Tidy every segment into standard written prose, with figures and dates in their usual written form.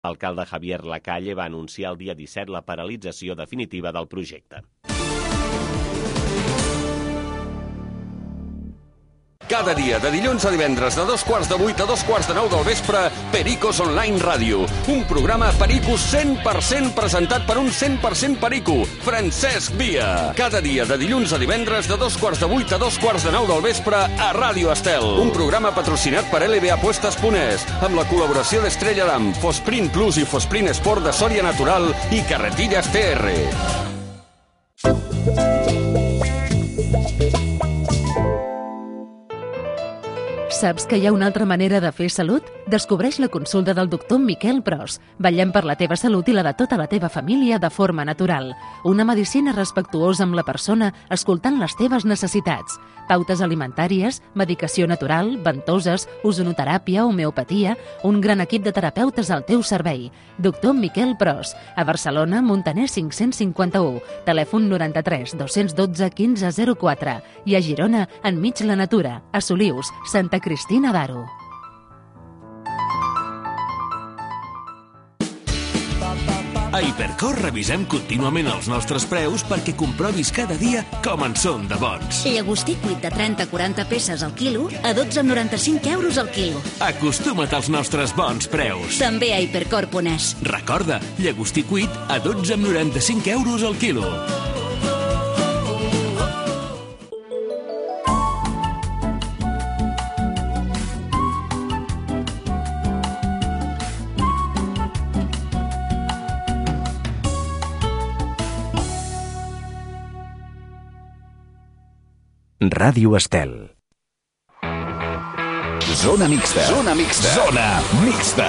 L'alcalde Javier Lacalle va anunciar el dia 17 la paralització definitiva del projecte. Cada dia, de dilluns a divendres, de 7:15 a 8:45 del vespre, Pericos Online Ràdio. Un programa Pericos 100% presentat per un 100% perico, Francesc Via. Cada dia, de dilluns a divendres, de 7:15 a 8:45 del vespre, a Ràdio Estel. Un programa patrocinat per LBA Puestas.es, amb la col·laboració d'Estrella Damm, Fosprint Plus i Fosprint Sport de Sòria Natural i Carretillas TR. Saps que hi ha una altra manera de fer salut? Descobreix la consulta del doctor Miquel Pros. Vetllem per la teva salut i la de tota la teva família de forma natural. Una medicina respectuosa amb la persona, escoltant les teves necessitats. Pautes alimentàries, medicació natural, ventoses, ozonoteràpia, homeopatia... Un gran equip de terapeutes al teu servei. Doctor Miquel Pros. A Barcelona, Montaner 551. Telèfon 93 212 1504. I a Girona, enmig la natura. A Solius, Santa Cristina d'Aro. A Hipercor revisem contínuament els nostres preus perquè comprovis cada dia com en són de bons. Llagostí cuit de 30-40 peces al quilo a 12,95 euros al quilo. Acostuma't als nostres bons preus. També a Hipercor.es. Recorda, llagostí cuit a 12,95 euros al quilo. Ràdio Estel. Zona mixta. Zona mixta. Zona mixta.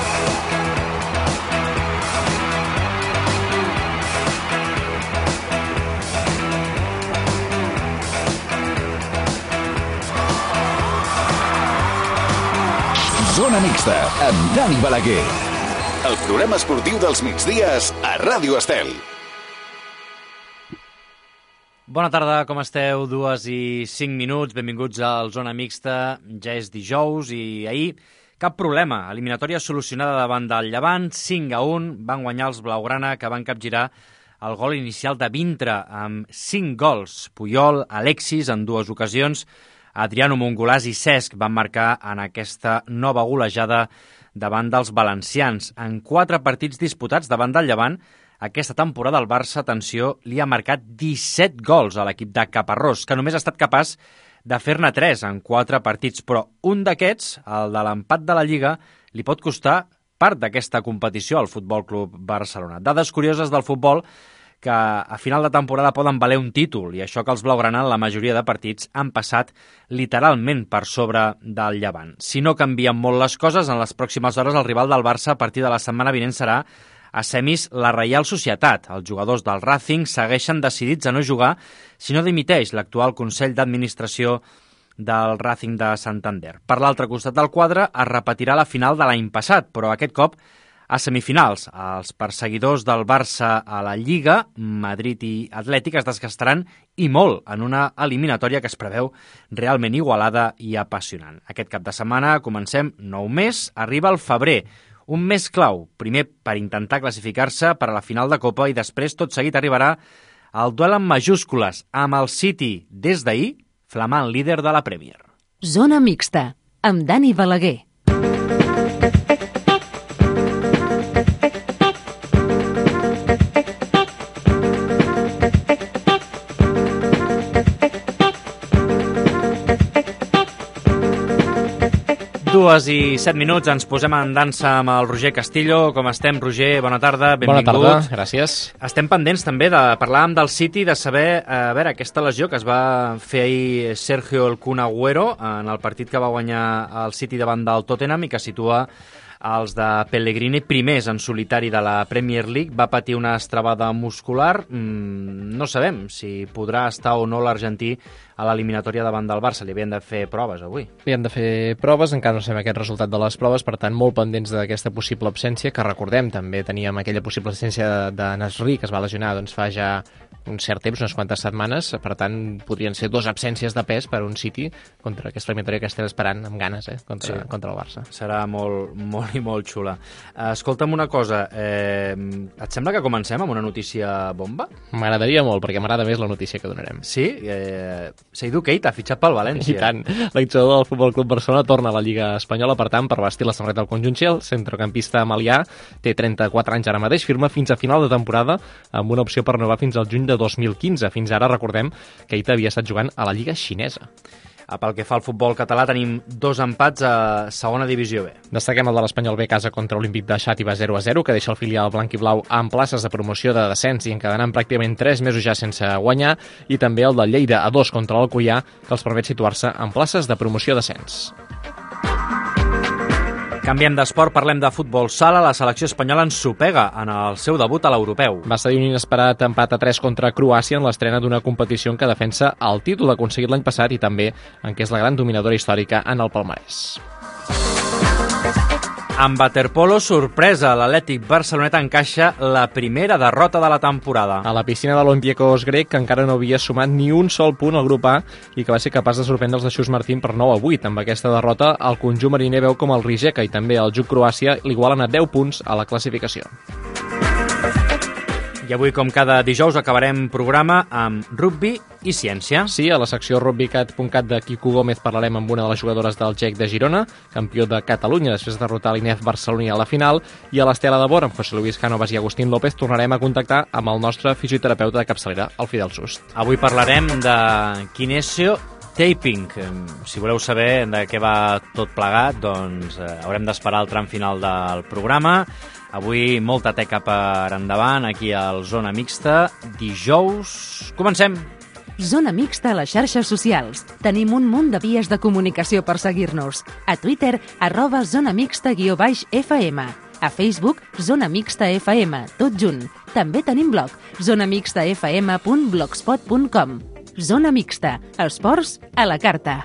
Zona mixta amb Dani Balaguer. El programa esportiu dels migdies a Ràdio Estel. Bona tarda, com esteu? 2:05, benvinguts al Zona Mixta. Ja és dijous i ahir cap problema. Eliminatòria solucionada davant del Llevant, 5-1. Van guanyar els blaugrana, que van capgirar el gol inicial de Vintre amb 5 gols. Puyol, Alexis en 2 ocasions, Adriano Mongolàs i Cesc van marcar en aquesta nova golejada davant dels valencians. En 4 partits disputats davant del Llevant, aquesta temporada el Barça, atenció, li ha marcat 17 gols a l'equip de Caparrós, que només ha estat capaç de fer-ne 3 en 4 partits, però un d'aquests, el de l'empat de la Lliga, li pot costar part d'aquesta competició al Futbol Club Barcelona. Dades curioses del futbol que a final de temporada poden valer un títol, i això que els blaugrana en la majoria de partits han passat literalment per sobre del Llevant. Si no canvien molt les coses, en les pròximes hores el rival del Barça a partir de la setmana vinent serà a semis la Reial Societat. Els jugadors del Racing segueixen decidits a no jugar si no dimiteix l'actual Consell d'Administració del Racing de Santander. Per l'altre costat del quadre es repetirà la final de l'any passat, però aquest cop a semifinals. Els perseguidors del Barça a la Lliga, Madrid i Atlètic, es desgastaran i molt en una eliminatòria que es preveu realment igualada i apassionant. Aquest cap de setmana comencem nou mes, arriba el febrer, un mes clau, primer per intentar classificar-se per a la final de Copa i després tot seguit arribarà el duel en majúscules amb el City des d'ahir, flamant líder de la Premier. Zona mixta, amb Dani Balaguer. Dues i 7 minuts, ens posem en dansa amb el Roger Castillo. Com estem, Roger? Bona tarda, benvingut. Bona tarda, gràcies. Estem pendents també de parlar amb del City, de saber, a veure, aquesta lesió que es va fer ahir Sergio El Kun Agüero en el partit que va guanyar el City davant del Tottenham i que situa els de Pellegrini primers en solitari de la Premier League. Va patir una estrabada muscular. No sabem si podrà estar o no l'argentí a l'eliminatòria davant del Barça. Li havien de fer proves avui. Li han de fer proves, encara no sabem aquest resultat de les proves, per tant, molt pendents d'aquesta possible absència, que recordem, també teníem aquella possible absència de Nasri, que es va lesionar fa ja un cert temps, unes quantes setmanes, per tant podrien ser 2 absències de pes per un City contra aquesta eliminatòria que estem esperant amb ganes contra el Barça. Serà molt i molt xula. Escolta'm una cosa, et sembla que comencem amb una notícia bomba? M'agradaria molt, perquè m'agrada més la notícia que donarem. Sí? Seydou Keita ha fitxat pel València. I tant. L'exjugador del Futbol Club Barcelona torna a la Lliga Espanyola, per tant, per vestir la samarreta del conjunt Xel, centrocampista malià, té 34 anys ara mateix, firma fins a final de temporada amb una opció per renovar fins al juny de 2015. Fins ara, recordem, Keita havia estat jugant a la Lliga xinesa. Pel que fa al futbol català, tenim 2 empats a segona divisió B. Destaquem el de l'Espanyol B, casa contra Olímpic de Xàtiva 0-0, que deixa el filial blanc i blau amb places de promoció de descens i encadenant pràcticament 3 mesos ja sense guanyar, i també el de Lleida a 2 contra l'Alcoià, que els permet situar-se en places de promoció descens. Canviem d'esport, parlem de futbol sala. La selecció espanyola ensopega en el seu debut a l'europeu. Va ser un inesperat empat a 3 contra Croàcia en l'estrena d'una competició en què defensa el títol aconseguit l'any passat i també en què és la gran dominadora històrica en el palmarès. Amb waterpolo, sorpresa, l'Atlètic Barceloneta encaixa la primera derrota de la temporada. A la piscina de l'Olympiacos grec, que encara no havia sumat ni un sol punt al grup A i que va ser capaç de sorprendre els de Xus Martín per 9-8. Amb aquesta derrota, el conjunt mariner veu com el Rijeka i també el Juc Croàcia l'igualen a 10 punts a la classificació. I avui, com cada dijous, acabarem programa amb rugby i ciència. Sí, a la secció rugbycat.cat de Quico Gómez parlarem amb una de les jugadores del GEC de Girona, campió de Catalunya després de derrotar l'INEF barceloní a la final, i a l'Estela de Bor, amb José Luis Cánovas i Agustín López, tornarem a contactar amb el nostre fisioterapeuta de capçalera, el Fidel Sust. Avui parlarem de kinesio taping. Si voleu saber de què va tot plegat, doncs haurem d'esperar el tram final del programa. Avui molta teca per endavant, aquí al Zona Mixta. Dijous, comencem! Zona Mixta a les xarxes socials. Tenim un munt de vies de comunicació per seguir-nos. A Twitter, @zonamixta_FM. A Facebook, Zona Mixta FM, tot junt. També tenim blog, zonamixtafm.blogspot.com. Zona Mixta, esports a la carta.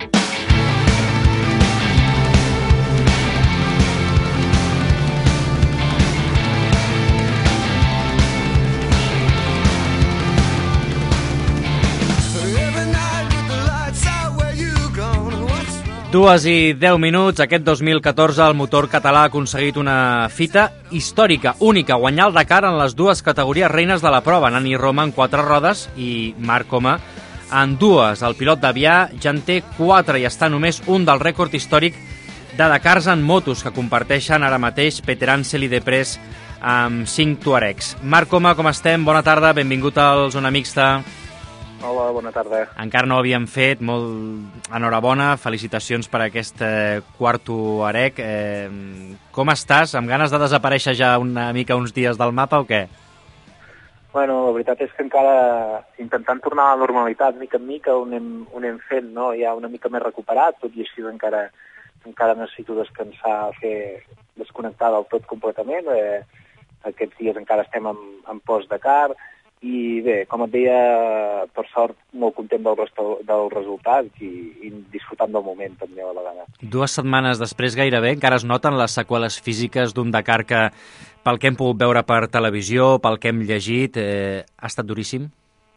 Dues i 10 minuts. Aquest 2014 el motor català ha aconseguit una fita històrica, única, guanyar el Dakar en les 2 categories reines de la prova, Nani Roma en 4 rodes i Marc Coma en 2. El pilot d'Avià ja en té 4 i està només un del rècord històric de Dakars en motos que comparteixen ara mateix Peter Ansel i Deprez amb 5 Tuaregs. Marc Coma, com estem? Bona tarda, benvingut al Zona Mixta. Hola, bona tarda. Encara no ho havíem fet, molt enhorabona, felicitacions per aquest quart Tuareg. Com estàs? Amb ganes de desaparèixer ja una mica uns dies del mapa o què? Bueno, la veritat és que encara intentant tornar a la normalitat, mica en mica ho anem fent, no? Ja una mica més recuperat, tot i així encara necessito descansar, desconnectar del tot completament. Aquests dies encara estem en post-Dakar. I bé, com et deia, per sort, molt content del resultat i disfrutant del moment també a la vegada. 2 setmanes després gairebé encara es noten les seqüeles físiques d'un Dakar que, pel que hem pogut veure per televisió, pel que hem llegit, ha estat duríssim?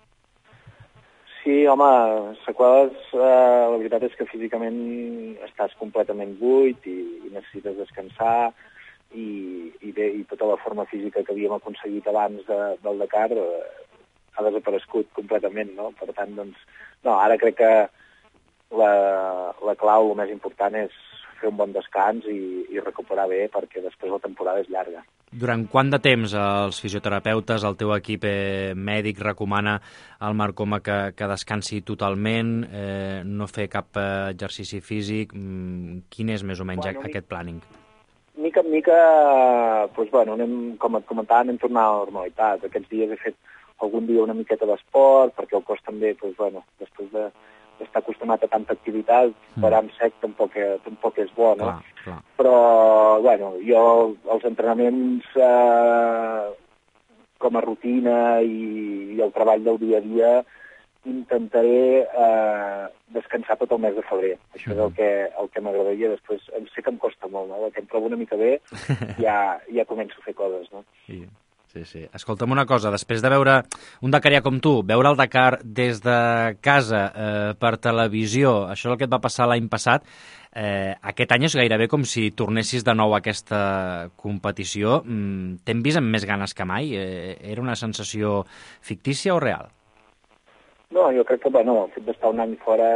Sí, home, seqüeles, la veritat és que físicament estàs completament buit i necessites descansar. I tota la forma física que havíem aconseguit abans del Dakar ha desaparegut completament, no? Per tant, doncs, no, ara crec que la clau, el més important, és fer un bon descans i recuperar bé, perquè després la temporada és llarga. Durant quant de temps els fisioterapeutes, el teu equip mèdic recomana al Marc Coma que descansi totalment, no fer cap exercici físic? Quin és més o menys aquest planning? Mica en mica, doncs, com et comentava, anem tornant a la normalitat. Aquests dies he fet algun dia una miqueta d'esport, perquè el cos també, després d'estar acostumat a tanta activitat, parar en sec tampoc és bo, no? Clar. Però, jo els entrenaments com a rutina i el treball del dia a dia intentaré descansar tot el mes de febrer. Això és el que m'agradaria. Després sé que em costa molt, no? Que em trobo una mica bé, ja començo a fer coses, no? Sí. Escolta'm una cosa, després de veure un dakarià com tu, veure el Dakar des de casa per televisió, això és el que et va passar l'any passat, aquest any és gairebé com si tornessis de nou a aquesta competició. T'hem vist amb més ganes que mai? Era una sensació fictícia o real? No, jo crec que, bueno, el fet d'estar un any fora,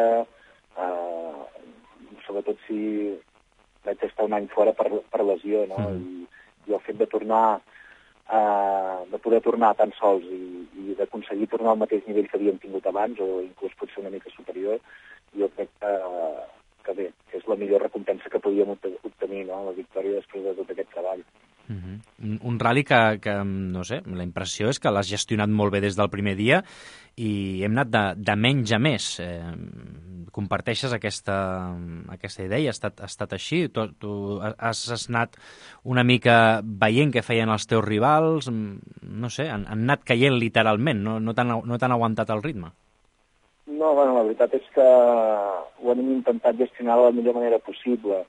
sobretot si vaig estar un any fora per lesió, no? I el fet de tornar, de poder tornar tan sols i d'aconseguir tornar al mateix nivell que havíem tingut abans, o inclús potser una mica superior, jo crec que bé, és la millor recompensa que podíem obtenir, no? La victòria després de tot aquest treball. Un rally que, no sé, la impressió és que l'has gestionat molt bé des del primer dia i hem anat de menys a més. Comparteixes aquesta idea? Ha estat així? Tu has anat una mica veient què feien els teus rivals? No sé, han anat caient literalment, no t'han aguantat el ritme? No, bueno, la veritat és que ho hem intentat gestionar de la millor manera possible.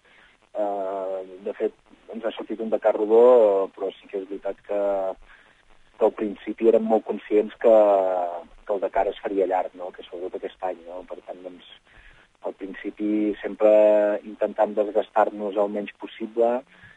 De fet, ens ha sortit un Dakar rodó, però sí que és veritat que al principi érem molt conscients que el Dakar es faria llarg, no? Que sobretot aquest any, no? Per tant, doncs, al principi sempre intentant desgastar-nos el menys possible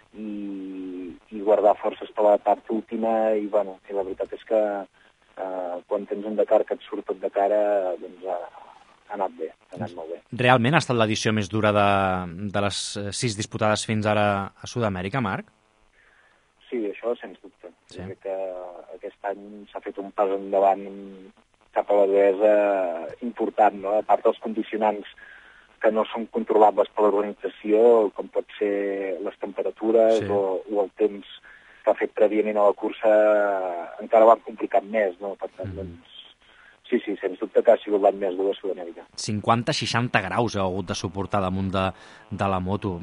i guardar forces per la part última i, bueno, la veritat és que quan tens un Dakar que et surt tot de cara, doncs ha anat bé, ha anat molt bé. Realment ha estat l'edició més dura de les 6 disputades fins ara a Sud-amèrica, Marc? Sí, això sens dubte. Sí. Crec que aquest any s'ha fet un pas endavant cap a la duresa important, no? A part dels condicionants que no són controlables per l'organització, com pot ser les temperatures o el temps que ha fet prèviament a la cursa, encara ho han complicat més, no? Per tant, doncs, sí, sens dubte que ha sigut l'any més dur a Sud-amèrica. 50-60 graus heu hagut de suportar damunt de la moto.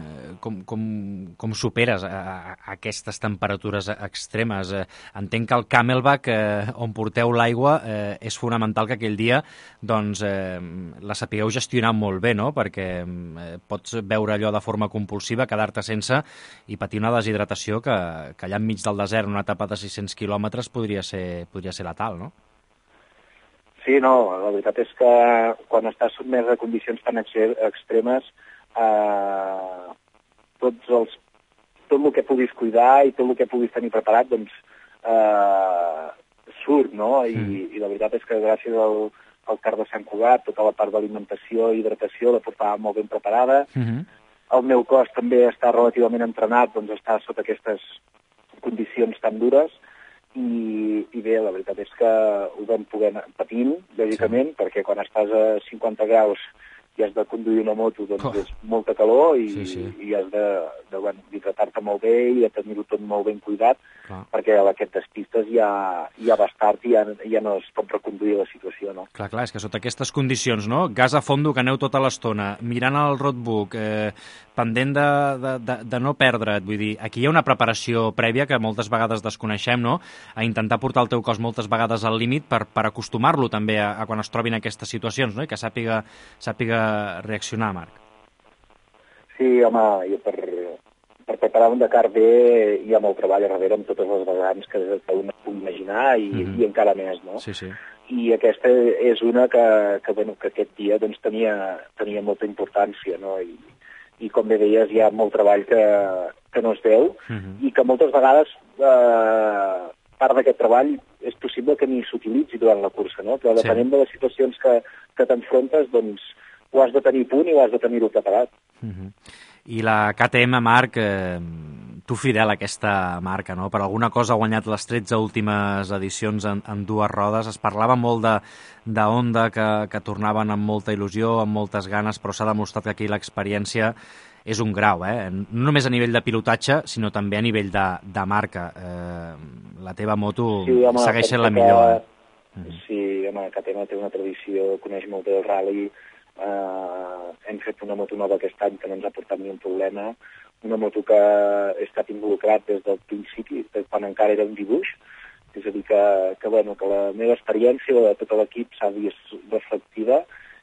Com superes aquestes temperatures extremes? Entenc que el Camelback, on porteu l'aigua, és fonamental que aquell dia doncs, la sapigueu gestionar molt bé, no? Perquè pots veure allò de forma compulsiva, quedar-te sense i patir una deshidratació que allà enmig del desert, en una etapa de 600 quilòmetres, podria ser letal, no? Sí, no, la veritat és que quan estàs sotmès a condicions tan extremes, tot el que puguis cuidar i tot el que puguis tenir preparat, doncs, surt, no? I la veritat és que gràcies al car de Sant Cugat, tota la part d'alimentació i hidratació la portava molt ben preparada. El meu cos també està relativament entrenat, doncs està sota aquestes condicions tan dures. I bé, la veritat és que ho vam poder anar patint, lògicament, perquè quan estàs a 50 graus i has de conduir una moto, doncs és molta calor i has d'hidratar-te molt bé i de tenir-ho tot molt ben cuidat, perquè a aquestes pistes ja vas tard i ja no es pot reconduir la situació, no? Clar, és que sota aquestes condicions, no? Gas a fondo que aneu tota l'estona, mirant el roadbook, pendent de no perdre't, vull dir, aquí hi ha una preparació prèvia que moltes vegades desconeixem, no? A intentar portar el teu cos moltes vegades al límit per acostumar-lo també a quan es trobin aquestes situacions, no? I que sàpiga reaccionar, Marc. Sí, home, jo per preparar un Dakar bé hi ha molt treball a darrere amb totes les vessants que un es pugui imaginar i encara més, no? Sí. I aquesta és una que aquest dia doncs, tenia molta importància, no? I com bé deies, hi ha molt treball que no es veu i que moltes vegades part d'aquest treball és possible que ni s'utilitzi durant la cursa, no? Però depenent de les situacions que t'enfrontes, doncs ho has de tenir a punt i ho has de tenir-ho preparat. I la KTM, Marc, tu fidel a aquesta marca, no? Per alguna cosa ha guanyat les 13 últimes edicions en 2 rodes. Es parlava molt de Honda, que tornaven amb molta il·lusió, amb moltes ganes, però s'ha demostrat que aquí l'experiència és un grau, no només a nivell de pilotatge, sinó també a nivell de marca. La teva moto segueix sent la millor. Sí, home, KTM té una tradició, coneix molt bé el rally. Hem fet una moto nova aquest any que no ens ha portat ni un problema, una moto que he estat involucrat des del principi, quan encara era un dibuix, és a dir que la meva experiència, la de tot l'equip, s'ha vist reflectida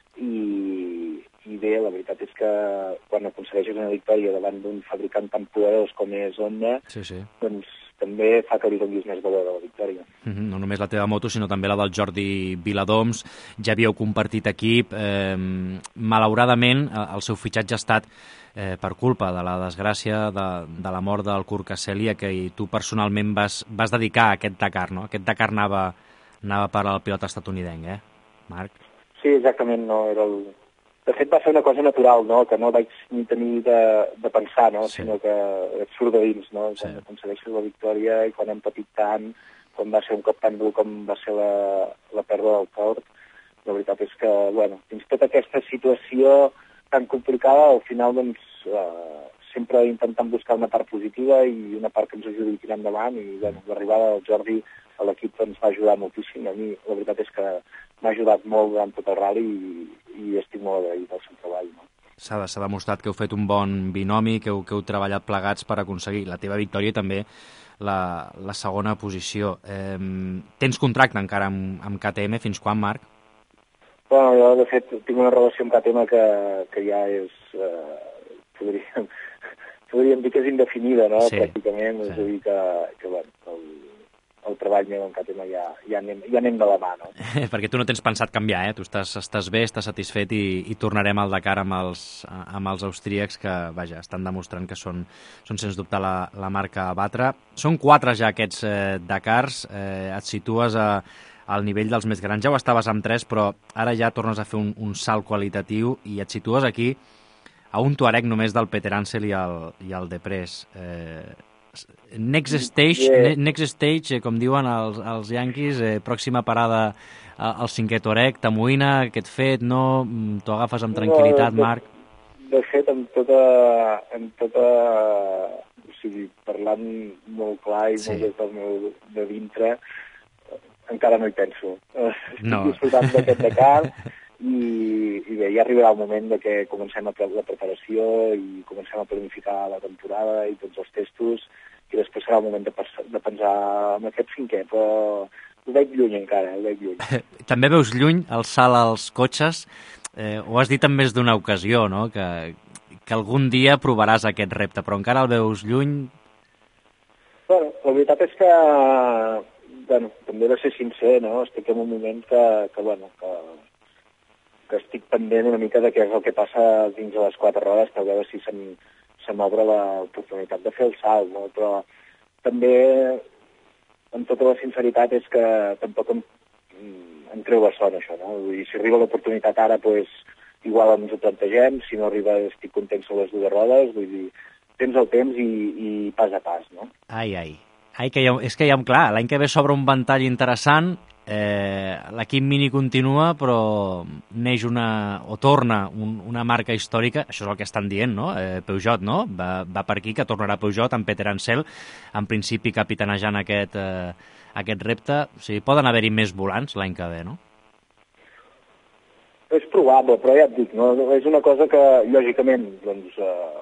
i bé, la veritat és que quan aconsegueixes una victòria davant d'un fabricant tan poderós com és Honda, doncs també fa que li donis més valor a la victòria. No només la teva moto, sinó també la del Jordi Viladoms. Ja havíeu compartit equip. Malauradament, el seu fitxatge ha estat per culpa de la desgràcia de la mort del Kurt Caselli, que tu personalment vas dedicar a aquest Dakar, no? Aquest Dakar anava per al pilot estatunidenc, Marc? Sí, exactament, no, de fet va ser una cosa natural, no? Que no vaig ni tenir de pensar, no? Sí. Sinó que et surt de dins, no? Quan aconsegueixes la victòria i quan hem patit tant, quan va ser un cop tan dur com va ser la pèrdua del Kurt, la veritat és que, bueno, dins tota aquesta situació tan complicada, al final, doncs, sempre intentant buscar una part positiva i una part que ens ajudi a tirar endavant, i, bueno, l'arribada del Jordi a l'equip ens va ajudar moltíssim. A mi, la veritat és que m'ha ajudat molt durant tot el rally i estic molt agraït del seu treball, no? S'ha demostrat que heu fet un bon binomi, que heu treballat plegats per aconseguir la teva victòria i també la segona posició. Tens contracte encara amb KTM? Fins quan, Marc? Bueno, jo, de fet, tinc una relació amb KTM que ja és... podríem dir que és indefinida, no? Sí, pràcticament, és a dir que bueno, el treball meu amb KTM ja anem de la mà, no? Perquè tu no tens pensat canviar, Tu estàs bé, estàs satisfet i tornarem al Dakar amb els austríacs que, vaja, estan demostrant que són sens dubte la marca a batre. Són 4 ja aquests Dakars, et situes al nivell dels més grans. Ja ho estaves amb 3, però ara ja tornes a fer un salt qualitatiu i et situes aquí a un Tuareg només del Peter Ansel i el Deprez. Next stage, com diuen els Yankees, pròxima parada al 5è Tuareg, t'amoïna aquest fet, no? T'ho agafes amb tranquil·litat, Marc? De fet, amb tota... O sigui, parlant molt clar i molt des del meu de dintre, encara no hi penso. Estic disfrutant d'aquest Dakar i bé, ja arribarà el moment de que comencem la preparació i comencem a planificar la temporada i tots els testos, i després serà el moment de pensar en aquest 5è, però ho veig lluny encara, ho veig lluny. També veus lluny el salt als cotxes? Ho has dit en més d'una ocasió, no? Que algun dia provaràs aquest repte, però encara el veus lluny? Bueno, la veritat és que, bueno, també de ser sincer, no? Estic en un moment que estic pendent una mica de què és el que passa dins de les 4 rodes, per veure si se m'obre l'oportunitat de fer el salt, no? Però també, amb tota la sinceritat, és que tampoc em treu la son, això, no? Vull dir, si arriba l'oportunitat ara, doncs, igual ens ho plantegem, si no arriba estic content sobre les 2 rodes, vull dir, tens el temps i pas a pas, no? Ai, és que ja, clar, l'any que ve s'obre un ventall interessant, l'equip Mini continua, però neix torna una marca històrica, això és el que estan dient, no? Peugeot, no? Va per aquí, que tornarà Peugeot amb Peter Ansel, en principi capitanejant aquest repte. O sigui, poden haver-hi més volants l'any que ve, no? És probable, però ja et dic, no? És una cosa que, lògicament, doncs,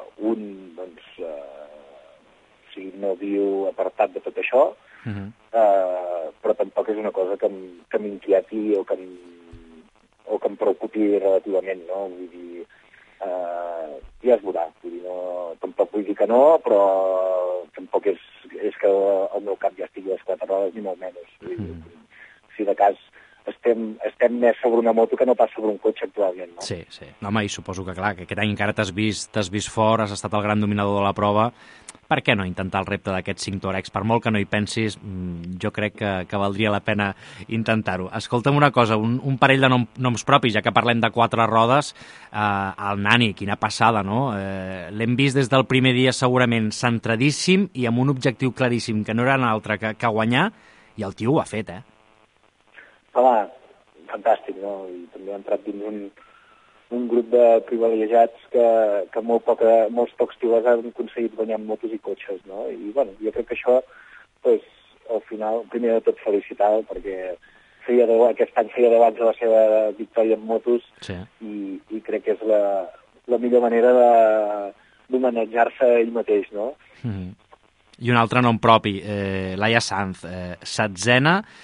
no viu apartat de tot això, però tampoc és una cosa que m'inquieti o que em preocupi relativament, no? Vull dir, ja es veurà. Vull dir, tampoc vull dir que no, però tampoc és que el meu cap ja estigui a les 4 rodes, ni molt menys. Vull dir, si de cas estem més sobre una moto que no pas sobre un cotxe actualment, no? Sí. No, home, i suposo que, clar, que aquest any encara t'has vist fort, has estat el gran dominador de la prova. Per què no intentar el repte d'aquests 5 Touaregs? Per molt que no hi pensis, jo crec que valdria la pena intentar-ho. Escolta'm una cosa, un parell de noms propis, ja que parlem de 4 rodes, el Nani, quina passada, no? L'hem vist des del primer dia segurament centradíssim i amb un objectiu claríssim, que no era un altre que guanyar, i el tio ho ha fet, Home, fantàstic, no? I també ha entrat dins un grup de privilegiats que molts pocs tios han aconseguit guanyar motos i cotxes, no? I, bueno, jo crec que això, doncs, al final, primer de tot felicitar-lo, perquè aquest any feia 10 anys de la seva victòria en motos, sí. I crec que és la millor manera d'homenatjar-se ell mateix, no? I un altre nom propi, Laia Sanz, 7ena,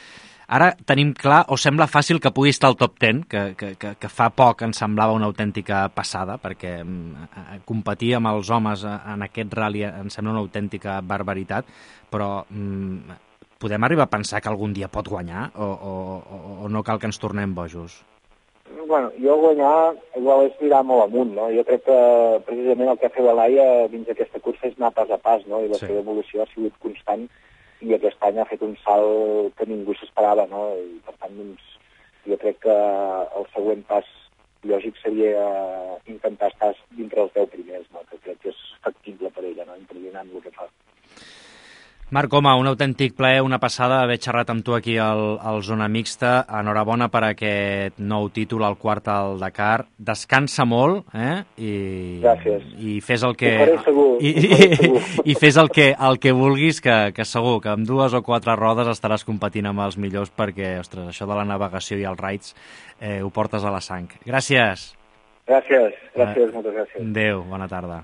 Ara tenim clar, o sembla fàcil que pugui estar al top 10, que fa poc ens semblava una autèntica passada, perquè competir amb els homes en aquest rally ens sembla una autèntica barbaritat, però podem arribar a pensar que algun dia pot guanyar o no cal que ens tornem bojos? Bueno, jo guanyar igual és mirar molt amunt, no? Jo crec que precisament el que ha fet la Laia dins d'aquesta cursa és anar pas a pas, no? I la seva evolució ha sigut constant i aquest any ha fet un salt que ningú s'esperava, no? I per tant, doncs, jo crec que el següent pas lògic seria intentar estar dintre els 10 primers, no? Que crec que és factible per ella, no? Impressionant el que fa. Marc, home, un autèntic plaer, una passada haver xerrat amb tu aquí al Zona Mixta. Enhorabona per aquest nou títol, el quart al Dakar. Descansa molt, Gràcies. I fes el que... Ho faré segur. I fes el que vulguis, que segur que amb 2 o 4 rodes estaràs competint amb els millors perquè, ostres, això de la navegació i els raids ho portes a la sang. Gràcies. Gràcies, moltes gràcies. Adéu, bona tarda.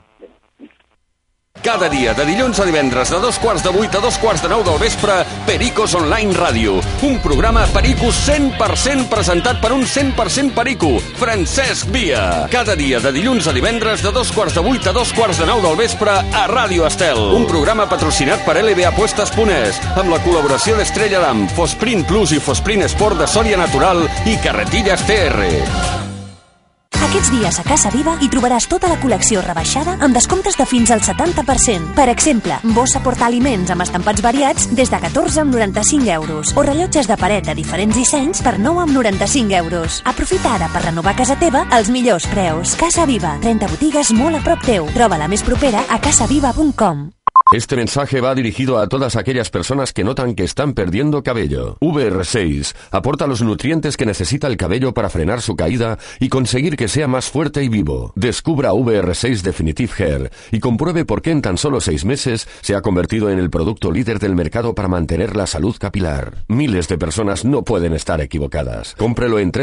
Cada dia, de dilluns a divendres, de 7:45 a 9:15 del vespre, Pericos Online Ràdio. Un programa Pericos 100% presentat per un 100% perico, Francesc Via. Cada dia, de dilluns a divendres, de 7:45 a 9:15 del vespre, a Ràdio Estel. Un programa patrocinat per LBApuestas.es, amb la col·laboració d'Estrella Damm, Fosprint Plus i Fosprint Sport de Sòria Natural i Carretillas TR. Aquests dies a Casa Viva hi trobaràs tota la col·lecció rebaixada amb descomptes de fins al 70%. Per exemple, bossa portaaliments amb estampats variats des de 14,95 € o rellotges de paret de diferents dissenys per 9,95 €. Aprofita ara per renovar casa teva als millors preus. Casa Viva, 30 botigues molt a prop teu. Troba la més propera a casaviva.com. Este mensaje va dirigido a todas aquellas personas que notan que están perdiendo cabello. VR6 aporta los nutrientes que necesita el cabello para frenar su caída y conseguir que sea más fuerte y vivo. Descubra VR6 Definitive Hair y compruebe por qué en tan solo 6 meses se ha convertido en el producto líder del mercado para mantener la salud capilar. Miles de personas no pueden estar equivocadas. Cómprelo en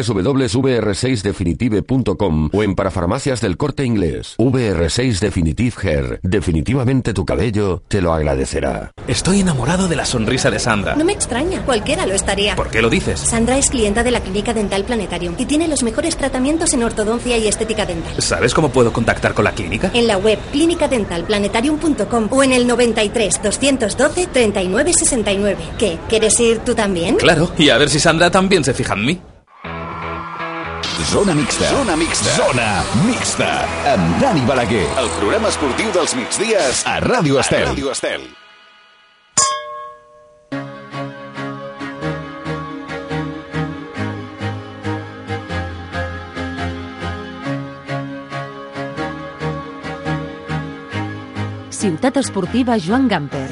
www.vr6definitive.com o en parafarmacias del Corte Inglés. VR6 Definitive Hair. Definitivamente tu cabello te lo agradecerá. Estoy enamorado de la sonrisa de Sandra. No me extraña, cualquiera lo estaría. ¿Por qué lo dices? Sandra es clienta de la Clínica Dental Planetarium y tiene los mejores tratamientos en ortodoncia y estética dental. ¿Sabes cómo puedo contactar con la clínica? En la web clinicadentalplanetarium.com o en el 93 212 39 69. ¿Qué? ¿Quieres ir tú también? Claro, y a ver si Sandra también se fija en mí. Zona Mixta. Zona Mixta. Zona Mixta. Amb Dani Balaguer. El programa esportiu dels migdies a Ràdio Estel. Ràdio Estel. Ciutat Esportiva Joan Gamper.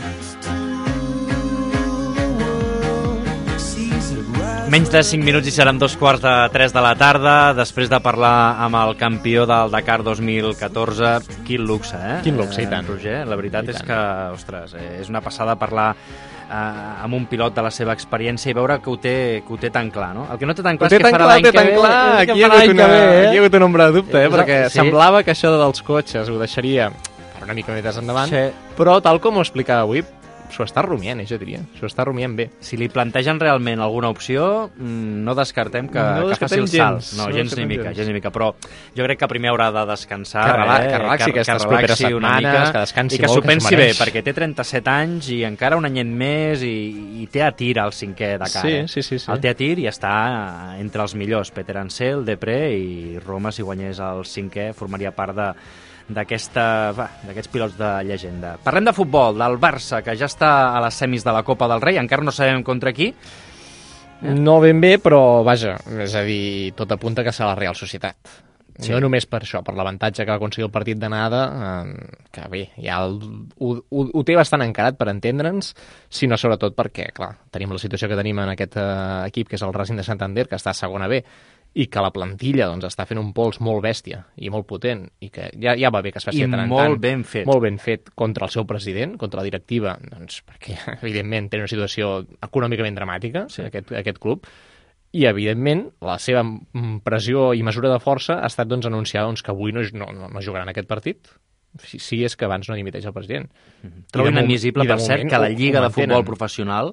Menys de 5 minuts i seran 2:45 de la tarda, després de parlar amb el campió del Dakar 2014. Quin luxe, Quin luxe, i tant. Roger, la veritat és que, ostres, és una passada parlar amb un pilot de la seva experiència i veure que ho té tan clar, no? El que no té tan clar és que farà l'any que ve. Aquí hi ha hagut una ombra de dubte, perquè semblava que això dels cotxes ho deixaria una mica més endavant, però tal com ho explicava avui, s'ho està rumiant, jo diria. S'ho està rumiant bé. Si li plantegen realment alguna opció, no descartem que faci el salt. No, gens ni mica. Però jo crec que primer haurà de descansar. Que relaxi aquestes properes setmanes, que descansi molt, i que s'ho pensi bé, perquè té 37 anys i encara un anyet més i té a tir el 5è Dakar. Sí. El té a tir i està entre els millors. Peter Ansel, Depré i Roma, si guanyés el 5è, formaria part d'aquests pilots de llegenda. Parlem de futbol, del Barça, que ja està a les semis de la Copa del Rei, encara no sabem contra qui. No ben bé, però vaja, és a dir, tot apunta que serà la Real Societat. Sí. No només per això, per l'avantatge que va aconseguir el partit d'anada, que bé, ja ho té bastant encarat per entendre'ns, sinó sobretot perquè, clar, tenim la situació que tenim en aquest equip, que és el Racing de Santander, que està a segona B, i que la plantilla doncs, està fent un pols molt bèstia i molt potent, i que ja va bé que es faci de tant en tant. I molt ben fet. Molt ben fet contra el seu president, contra la directiva, doncs, perquè evidentment té una situació econòmicament dramàtica, aquest club, i evidentment la seva pressió i mesura de força ha estat doncs, anunciar doncs, que avui no jugaran aquest partit, si és que abans no dimiteix el president. Trobo inadmissible, per cert, que la Lliga de Futbol Professional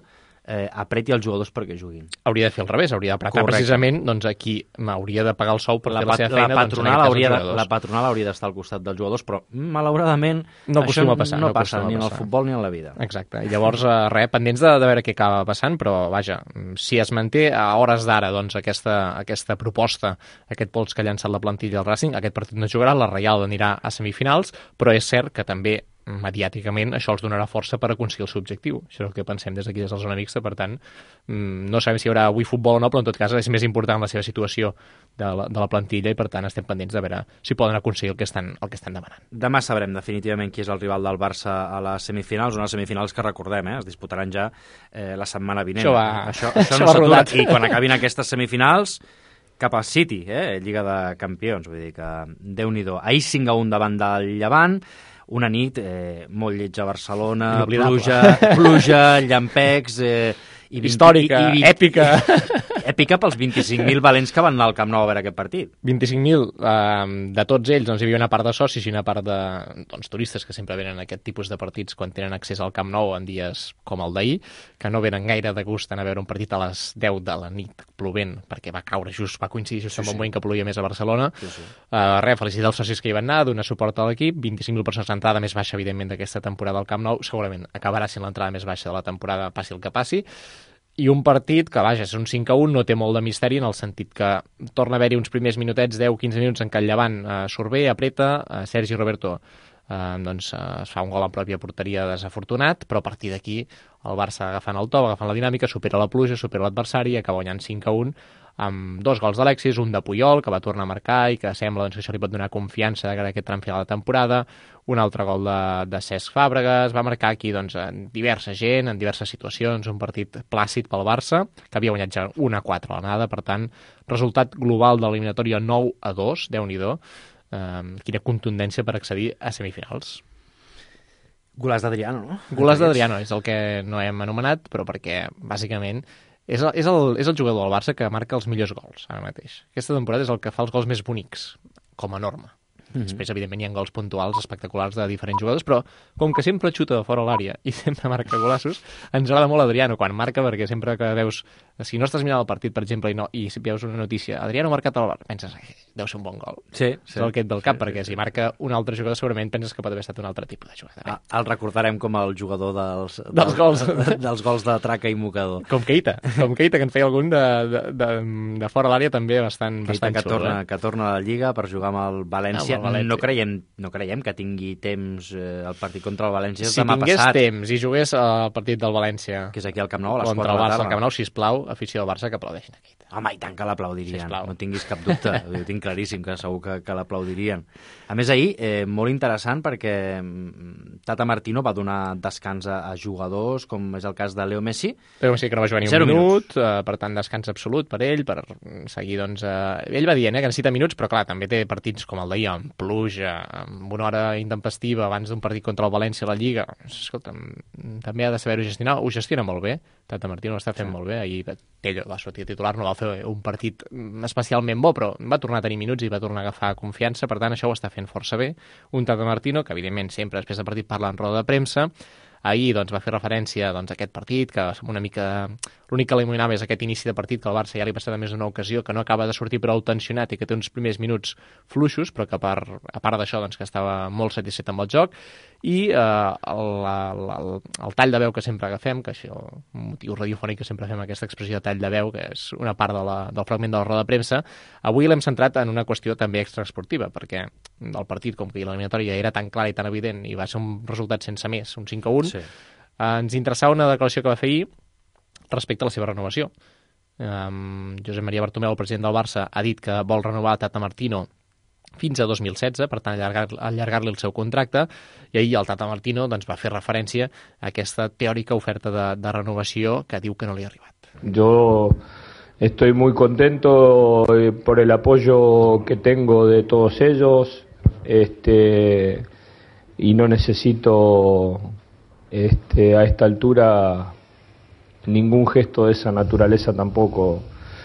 apreti els jugadors perquè juguin. Hauria de fer al revés, hauria d'apretar precisament doncs, a qui hauria de pagar el sou per fer la seva feina. La patronal hauria d'estar al costat dels jugadors, però malauradament això no passa ni en el futbol ni en la vida. Exacte, i llavors pendents de veure què acaba passant, però vaja, si es manté a hores d'ara doncs, aquesta proposta, aquest pols que ha llançat la plantilla del Racing, aquest partit no jugarà, la Reial anirà a semifinals, però és cert que també mediàticament això els donarà força per aconseguir el seu objectiu. Això és el que pensem des d'aquí, des de la zona mixta, per tant, no sabem si hi haurà avui futbol o no, però en tot cas és més important la seva situació de la plantilla i per tant estem pendents de veure si poden aconseguir el que estan demanant. Demà sabrem definitivament qui és el rival del Barça a les semifinals, unes semifinals que recordem, es disputaran ja la setmana vinent. Això no s'atura, i quan acabin aquestes semifinals cap al City, Lliga de Campions, vull dir que Déu-n'hi-do. Ahir 5-1 davant del Llevant, una nit molt lletja a Barcelona, pluja, llampecs... històrica, èpica. Èpica pels 25.000 valents que van anar al Camp Nou a veure aquest partit. 25.000, de tots ells doncs, hi havia una part de socis i una part de turistes que sempre venen a aquest tipus de partits quan tenen accés al Camp Nou en dies com el d'ahir, que no venen gaire de gust a veure un partit a les 10 de la nit plovent, perquè va coincidir just en el moment que plovia més a Barcelona. Felicitar els socis que hi van anar, donar suport a l'equip, 25.000 persones, l'entrada més baixa, evidentment, d'aquesta temporada al Camp Nou, segurament acabarà sent l'entrada més baixa de la temporada, passi el que passi. I un partit que, vaja, és un 5-1, no té molt de misteri en el sentit que torna a haver-hi uns primers minutets, 10-15 minuts en què el Llevant surt bé, apreta, Sergi Roberto es fa un gol en pròpia porteria desafortunat, però a partir d'aquí el Barça agafant el to, agafant la dinàmica, supera la pluja, supera l'adversari i acaba guanyant 5-1 amb 2 gols d'Alexis, un de Puyol, que va tornar a marcar i que sembla que això li pot donar confiança en aquest tram final de temporada, un altre gol de Cesc Fàbregas, va marcar aquí diversa gent, en diverses situacions, un partit plàcid pel Barça, que havia guanyat ja 1-4 a l'anada, per tant, resultat global de l'eliminatòria 9-2, Déu-n'hi-do, quina contundència per accedir a semifinals. Golàs d'Adriano, no? Golàs d'Adriano és el que no hem anomenat, però perquè, bàsicament, és el jugador del Barça que marca els millors gols, ara mateix. Aquesta temporada és el que fa els gols més bonics, com a norma. Després, evidentment, hi ha gols puntuals espectaculars de diferents jugadors, però com que sempre xuta de fora l'àrea i sempre marca golassos, ens agrada molt Adriano quan marca, perquè sempre que veus, si no estàs mirant el partit, per exemple, i si veus una notícia, Adriano ha marcat el Barça, penses, deu ser un bon gol. Sí. És el que et ve al cap, perquè si marca un altre jugador, segurament penses que pot haver estat un altre tipus de jugador. El recordarem com el jugador dels gols de traca i mocador. Com Keita, que en feia algun de fora l'àrea també bastant xulo. Que torna a la Lliga per jugar amb el València. No creiem que tingui temps el partit contra el València demà passat. Si tingués temps i jugués el partit del València que és aquí al Camp Nou a les 4 contra el Barça al Camp Nou, sisplau, afició del Barça, que aplaudeixin aquí. Home, i tant que l'aplaudirien, no tinguis cap dubte. Ho tinc claríssim, que segur que l'aplaudirien. A més, ahir, molt interessant, perquè Tata Martino va donar descans a jugadors, com és el cas de Leo Messi. Leo Messi, que no va jugar ni un minut, per tant, descans absolut per ell, per seguir, doncs... Ell va dient que necessita minuts, però clar, també té partits com el d'ahir, amb pluja, amb una hora intempestiva abans d'un partit contra el València a la Lliga. Escolta'm, també ha de saber-ho gestionar. Ho gestiona molt bé. Tata Martino ho està fent molt bé. Ahir va sortir titular, no va fer un partit especialment bo, però va tornar a tenir minuts i va tornar a agafar confiança. Per tant, això ho està fent força bé. Un Tata Martino que, evidentment, sempre després del partit parla en roda de premsa. Ahir va fer referència a aquest partit, que una mica l'únic que l'eliminava és aquest inici de partit, que el Barça ja li ha passat a més d'una ocasió, que no acaba de sortir prou tensionat i que té uns primers minuts fluixos, però que a part d'això que estava molt satisfet amb el joc. I el tall de veu que sempre agafem, que això, un motiu radiofònic que sempre fem aquesta expressió de tall de veu, que és una part del fragment de la roda de premsa, avui l'hem centrat en una qüestió també extraesportiva, perquè el partit, com que l'eliminatòria era tan clara i tan evident i va ser un resultat sense més, un 5-1, ens interessava una declaració que va fer ahir respecte a la seva renovació. Josep Maria Bartomeu, el president del Barça, ha dit que vol renovar Tata Martino fins a 2016, per tant, allargar-li el seu contracte, i ahir el Tata Martino va fer referència a aquesta teòrica oferta de renovació que diu que no li ha arribat. Yo estoy muy contento por el apoyo que tengo de todos ellos, y no necesito a esta altura ningún gesto de esa naturaleza tampoco.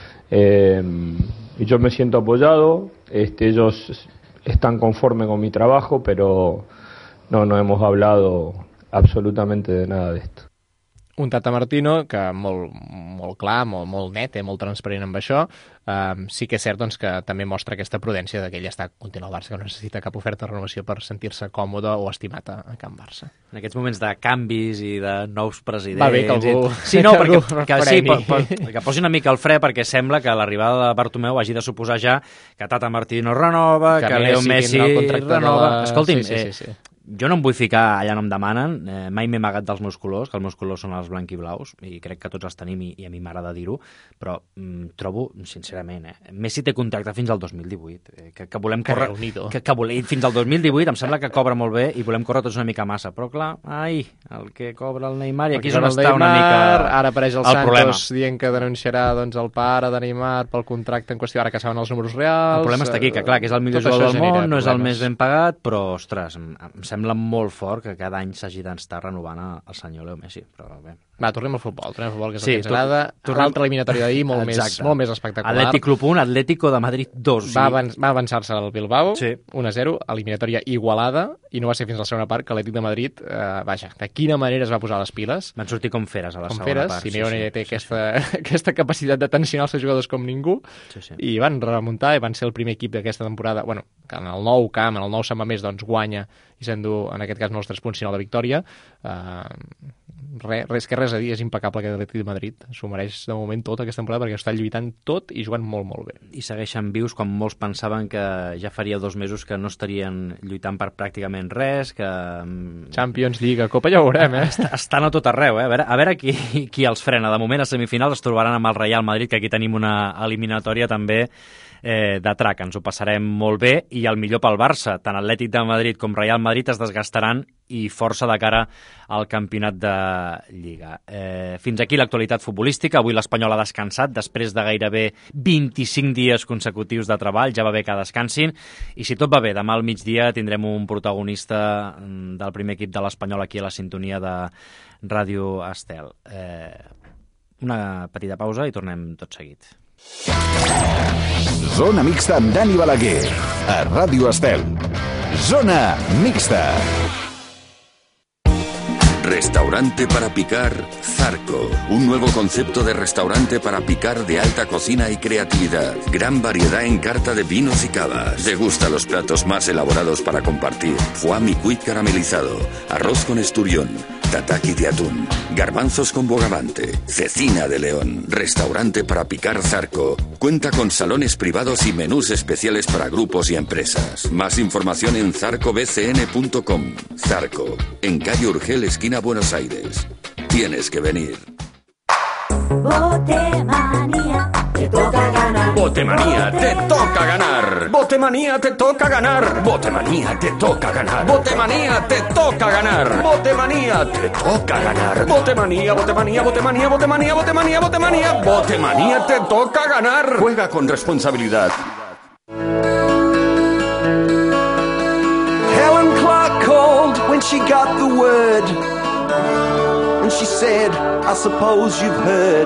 Yo me siento apoyado, ellos están conformes con mi trabajo, pero no hemos hablado absolutamente de nada de esto. Un Tata Martino que molt clar, molt net, molt transparent amb això. Sí que és cert doncs, que també mostra aquesta prudència que ell està continua al Barça, que no necessita cap oferta de renovació per sentir-se còmode o estimat a Can Barça. En aquests moments de canvis i de nous presidents... Va bé que algú... Sí, no, que posi una mica el fre, perquè sembla que l'arribada de Bartomeu hagi de suposar ja que Tata Martino renova, que Leo Messi renova... Escolti'm, sí. Jo no em vull ficar allà on em demanen, mai m'he amagat dels meus colors, que els meus colors són els blanc i blaus, i crec que tots els tenim i a mi m'agrada dir-ho, però trobo, sincerament, Messi té contracte fins al 2018, que volem córrer... Que fins al 2018 em sembla que cobra molt bé i volem córrer tots una mica massa, però clar, el que cobra el Neymar, i aquí és on està una mica ara apareix el Santos problema. Dient que denunciarà doncs, el pare de Neymar pel contracte en qüestió, ara que saben els números reals... El problema està aquí, que clar, que és el millor jugador del món, no és el més ben pagat, però, ostres, em sembla molt fort que cada any s'hagi d'estar renovant el senyor Leo Messi, però bé. Va, tornem al futbol, que és el que ens agrada. L'altra eliminatòria d'ahir, molt més espectacular. Atlètic Club 1, Atlético de Madrid 2. Va avançar-se al Bilbao, 1-0, eliminatòria igualada, i no va ser fins a la segona part que l'Atlètic de Madrid, de quina manera es va posar les piles. Van sortir com feres a la segona part. Simeone té aquesta capacitat de tensionar els seus jugadors com ningú, i van remuntar, i van ser el primer equip d'aquesta temporada, que en el nou camp, en el nou Sant Mamés, doncs guanya i s'endú, en aquest cas, no els 3 punts, sinó la victòria. Res a dir, és impecable aquest Atlètic de Madrid. S'ho mereix de moment tot aquesta temporada perquè està lluitant tot i jugant molt, molt bé. I segueixen vius quan molts pensaven que ja faria 2 mesos que no estarien lluitant per pràcticament res, que... Champions, Lliga, Copa, ja ho veurem, Estan a tot arreu, A veure qui els frena. De moment, a semifinals es trobaran amb el Real Madrid, que aquí tenim una eliminatòria també de trac, ens ho passarem molt bé, i el millor pel Barça, tant Atlètic de Madrid com Real Madrid es desgastaran i força de cara al campionat de Lliga. Fins aquí l'actualitat futbolística. Avui l'Espanyol ha descansat després de gairebé 25 dies consecutius de treball, ja va bé que descansin, i si tot va bé, demà al migdia tindrem un protagonista del primer equip de l'Espanyol aquí a la sintonia de Ràdio Estel. Una petita pausa i tornem tot seguit. Zona Mixta amb Dani Balaguer, a Ràdio Estel. Zona Mixta. Restaurante para picar Zarco. Un nuevo concepto de restaurante para picar de alta cocina y creatividad. Gran variedad en carta de vinos y cavas. Degusta los platos más elaborados para compartir. Foie micuit caramelizado. Arroz con esturión. Tataki de atún. Garbanzos con bogavante. Cecina de león. Restaurante para picar Zarco. Cuenta con salones privados y menús especiales para grupos y empresas. Más información en zarcobcn.com. Zarco. En calle Urgel, esquina Buenos Aires. Tienes que venir. Botemanía, te toca ganar. Botemanía, te toca ganar. Botemanía, te toca ganar. Botemanía, te toca ganar. Botemanía, te toca ganar. Botemanía, te toca ganar. Botemanía, botemanía, botemanía, botemanía, botemanía, botemanía. Botemanía, te toca ganar. Juega con responsabilidad. Helen Clark called when she got the word. And she said, I suppose you've heard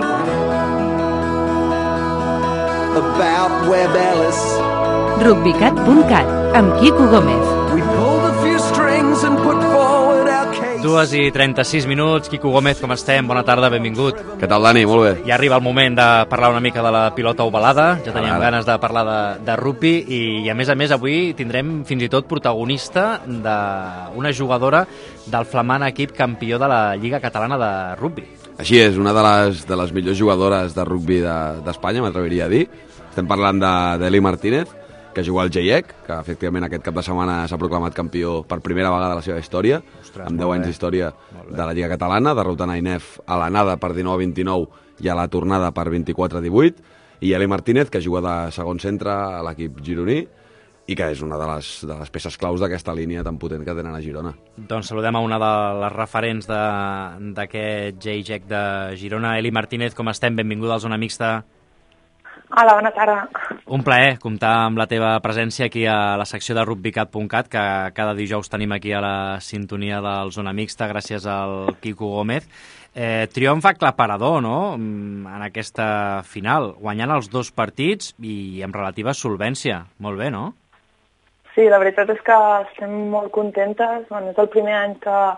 about Webb Ellis. Rugbycat.cat, amb Quico Gómez. We pulled a few strings and put forward our case. 2:36. Quico Gómez, com estem? Bona tarda, benvingut. Què tal, Dani? Molt bé. Ja arriba el moment de parlar una mica de la pilota ovalada. Ja teníem ganes de parlar de rugby i a més, avui tindrem fins i tot protagonista d'una jugadora del flamant equip campió de la Lliga Catalana de Rugby. Així és, una de les millors jugadores de rugby d'Espanya, m'atreviria a dir. Estem parlant d'Eli Martínez, que juga al GIEC, que efectivament aquest cap de setmana s'ha proclamat campió per primera vegada a la seva història, amb 10 anys d'història de la Lliga Catalana, derrotant a INEF a l'anada per 19-29 i a la tornada per 24-18, i Eli Martínez, que juga de segon centre a l'equip gironí, i que és una de les peces claus d'aquesta línia tan potent que tenen a Girona. Doncs saludem a una de les referents d'aquest GIEC de Girona. Eli Martínez, com estem? Benvinguda a la Zona Mixta. Hola, bona tarda. Un plaer comptar amb la teva presència aquí a la secció de rugbycat.cat, que cada dijous tenim aquí a la sintonia del Zona Mixta, gràcies al Quico Gómez. Triomf aclaparador, no?, en aquesta final, guanyant els 2 partits i amb relativa solvència. Molt bé, no? Sí, la veritat és que estem molt contentes. Bueno, és el primer any que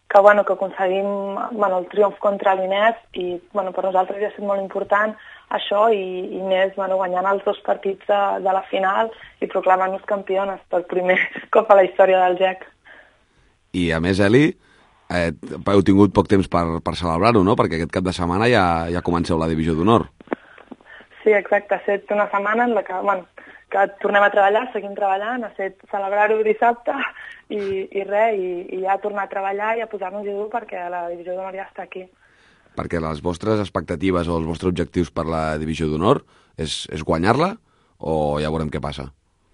que aconseguim el triomf contra l'Inef i per nosaltres ja ha estat molt important això i més guanyant els 2 partits de la final i proclamant-nos campiones per primer cop a la història del GEC. I a més, Eli, heu tingut poc temps per celebrar-ho, no? Perquè aquest cap de setmana ja comenceu la divisió d'honor. Sí, exacte. Ha estat una setmana en la que tornem a treballar, seguim treballant, ha estat celebrar-ho dissabte i ja tornar a treballar i a posar-nos-hi dur perquè la divisió d'honor ja està aquí. Perquè les vostres expectatives o els vostres objectius per la divisió d'honor és guanyar-la o ja veurem què passa?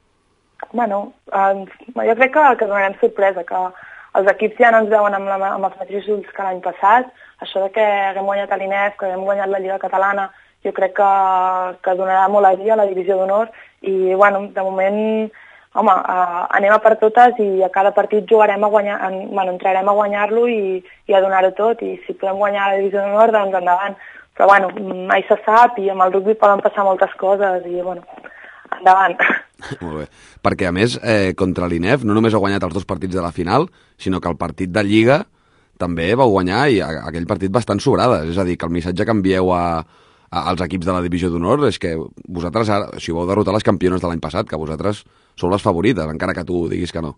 Jo crec que donarem sorpresa, que els equips ja no ens veuen amb els mateixos ulls que l'any passat. Això de que haguem guanyat l'Inef, que haguem guanyat la Lliga Catalana, jo crec que donarà molt a dir a la divisió d'honor i, de moment, anem a per totes i a cada partit jugarem a guanyar, entrarem a guanyar-lo i a donar-ho tot i si podem guanyar la divisió d'honor, doncs endavant. Però, mai se sap i amb el rugby poden passar moltes coses i, endavant. Molt bé. Perquè, a més, contra l'Inef no només ha guanyat els 2 partits de la final, sinó que el partit de Lliga també va guanyar i aquell partit bastant sobrades. És a dir, que el missatge que envieu als equips de la divisió d'honor és que vosaltres ara, si vau derrotar les campiones de l'any passat, que vosaltres sou les favorites, encara que tu diguis que no.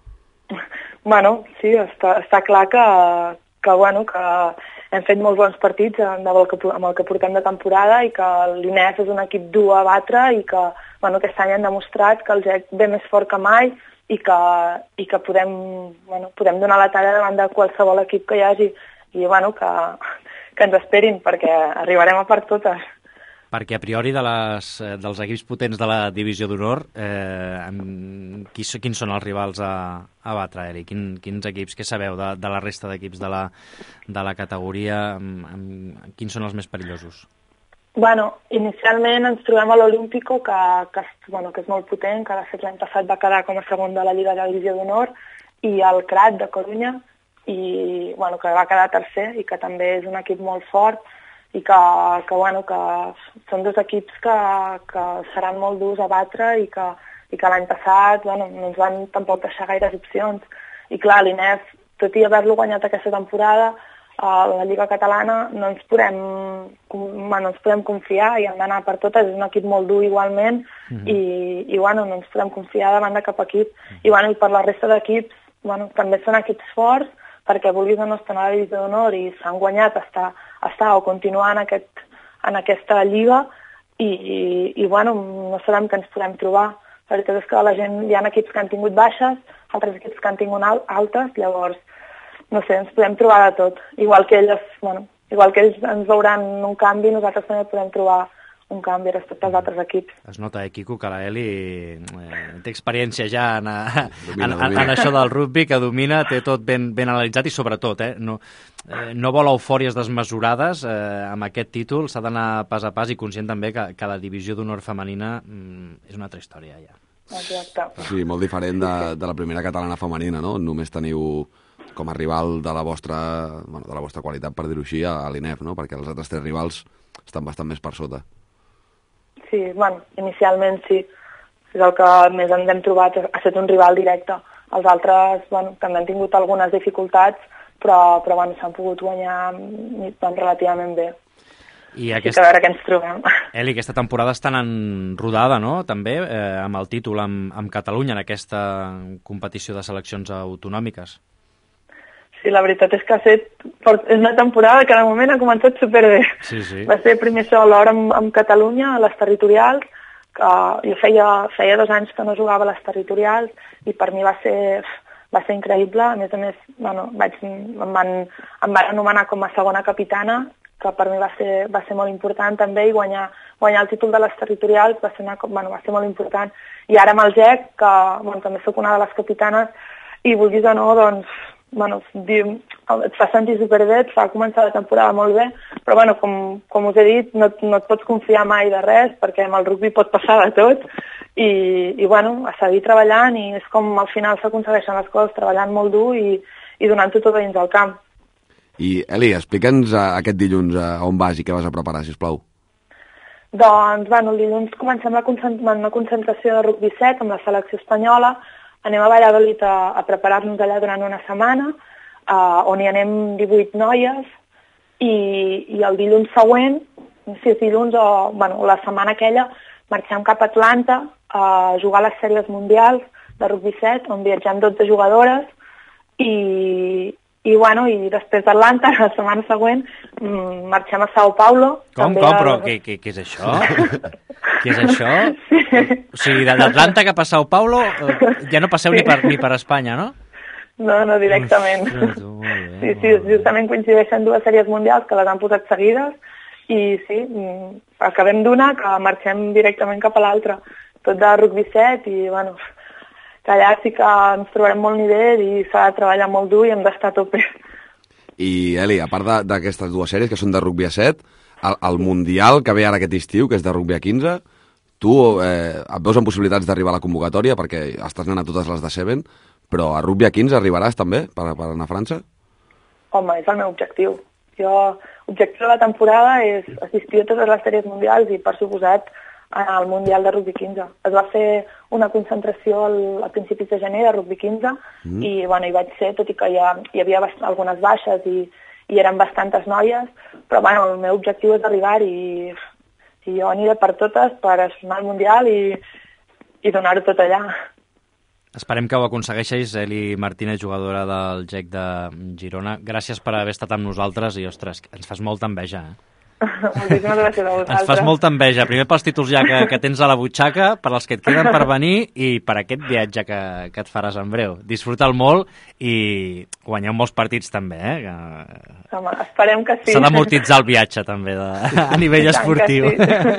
Sí, està clar que hem fet molts bons partits amb el que portem de temporada i que l'Inef és un equip dur a batre i que aquest any han demostrat que el GEC ve més fort que mai i que podem donar la talla davant de qualsevol equip que hi hagi i que ens esperin perquè arribarem a per totes. Perquè a priori dels equips potents de la divisió d'honor, quins són els rivals a batre, Eli? Quins equips, què sabeu de la resta d'equips de la categoria? Quins són els més perillosos? Inicialment ens trobem a l'Olímpico, que és molt potent, que de fet l'any passat va quedar com a segon de la Lliga de la Divisió d'Honor, i el Crat de Corunya, que va quedar tercer i que també és un equip molt fort i que són 2 equips que seran molt durs a batre i que l'any passat no ens van tampoc deixar gaires opcions. I clar, l'Inef, tot i haver-lo guanyat aquesta temporada, a la Lliga Catalana no ens podem confiar i hem d'anar per totes, és un equip molt dur igualment i no ens podem confiar davant de cap equip i per la resta d'equips també són equips forts perquè vulguis o no estar a la divisió d'honor i s'han guanyat estar o continuar en aquesta lliga i no sabem què ens podem trobar perquè és que la gent, hi ha equips que han tingut baixes, altres equips que han tingut altes, llavors no sé, ens podem trobar de tot. Igual que ells ens veuran un canvi, nosaltres també podem trobar un canvi respecte als altres equips. Es nota, Quico, que la Eli té experiència ja en això del rugby, que domina, té tot ben analitzat i sobretot, no vol eufòries desmesurades amb aquest títol, s'ha d'anar pas a pas i conscient també que la divisió d'honor femenina és una altra història ja. Exacte. Sí, molt diferent de la primera catalana femenina, no? Només teniu com a rival de la vostra qualitat, per dir-ho així, a l'Inef, no? Perquè els altres 3 rivals estan bastant més per sota. Sí, inicialment sí. És el que més ens hem trobat, ha estat un rival directe. Els altres també han tingut algunes dificultats, però s'han pogut guanyar relativament bé. I a veure què ens trobem. Eli, aquesta temporada estan en rodada, no?, també, amb el títol amb Catalunya en aquesta competició de seleccions autonòmiques. Sí, la veritat és que és una temporada que de moment ha començat superbé. Sí. Va ser primer sol l'hora amb Catalunya, a les territorials, que jo feia 2 anys que no jugava a les territorials i per mi va ser increïble. A més, em van anomenar com a segona capitana, que per mi va ser molt important també, i guanyar el títol de les territorials va ser molt important. I ara amb el GEC, que també soc una de les capitanes, i vulguis o no, et fa sentir superbé, et fa començar la temporada molt bé, però com us he dit, no et pots confiar mai de res, perquè amb el rugby pot passar de tot, i a seguir treballant, i és com al final s'aconsegueixen les coses, treballant molt dur i donant-ho tot dins del camp. I, Eli, explica'ns aquest dilluns on vas i què vas a preparar, sisplau. Doncs, el dilluns comencem una concentració de rugby 7 amb la selecció espanyola. Anem a Valladolid a preparar-nos allà durant una setmana. on hi anem 18 noies, i el dilluns següent, no sé si és dilluns o la setmana aquella, marxem cap a Atlanta a jugar a les sèries mundials de rugby 7, on viatgem 12 jugadores, i després d'Atlanta, la setmana següent, marxem a Sao Paulo. Però què és això? Què és això? Sí. O sigui, d'Atlanta cap a Sao Paulo ja no passeu ni per Espanya, no? No, directament. Sí, justament coincideixen dues sèries mundials que les han posat seguides, i sí, acabem d'una que marxem directament cap a l'altra, tot de rugby 7, i que allà sí que ens trobarem molt nivell i s'ha de treballar molt dur i hem d'estar a tope. I, Eli, a part d'aquestes dues sèries que són de rugby a 7, el Mundial que ve ara aquest estiu, que és de rugby a 15, tu et veus amb possibilitats d'arribar a la convocatòria, perquè estàs anant a totes les de 7, però a rugby a 15 arribaràs també per anar a França? Home, és el meu objectiu. L'objectiu de la temporada és assistir a totes les sèries mundials i, per suposat, al Mundial de rugby 15. Es va fer una concentració a principis de gener de rugby 15 i hi vaig ser, tot i que hi havia algunes baixes i eren bastantes noies, però el meu objectiu és arribar-hi i jo aniré per totes per anar al Mundial i donar-ho tot allà. Esperem que ho aconsegueixis, Eli Martínez, jugadora del GEC de Girona. Gràcies per haver estat amb nosaltres i, ostres, ens fas molta enveja, Moltíssimes gràcies a vosaltres. Ens fas molta enveja, primer pels títols ja que tens a la butxaca, per als que et queden per venir i per aquest viatge que et faràs en breu. Disfruta'l molt i guanyeu molts partits també, Home, esperem que sí. S'ha d'amortitzar el viatge també a nivell esportiu.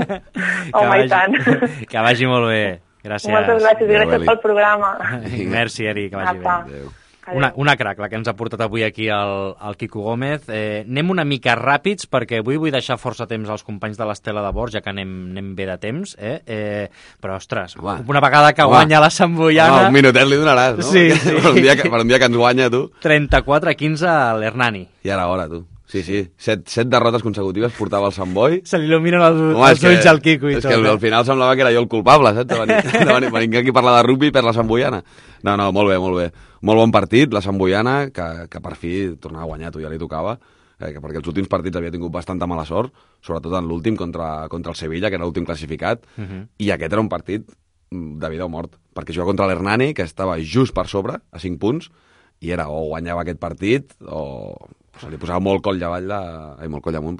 Home, i tant. Que vagi molt bé. Gràcies. Moltes gràcies i gràcies pel programa. Merci, Eli, que vagi bé. Adéu. Una crac, la que ens ha portat avui aquí el Quico Gómez. Anem una mica ràpids, perquè avui vull deixar força temps als companys de l'Estela de Bors, ja que anem bé de temps. Però, ostres, una vegada que guanya la Samboiana... Un minutet li donaràs, no? Sí. Per un dia que ens guanya, tu. 34-15 a l'Hernani. I ara hora, tu. Sí, 7 derrotes consecutives portava el Sant Boi. Se li il·luminen els ulls al Quico i tot. És que al final semblava que era jo el culpable, saps? De venir aquí a parlar de rugby per la Samboiana. No, molt bé. Molt bon partit, la Samboiana, que per fi tornava a guanyar, tu ja li tocava, perquè els últims partits havia tingut bastanta mala sort, sobretot en l'últim contra el Sevilla, que era l'últim classificat, i aquest era un partit de vida o mort, perquè jugava contra l'Hernani, que estava just per sobre, a 5 punts, i era o guanyava aquest partit o se li posava molt coll amunt,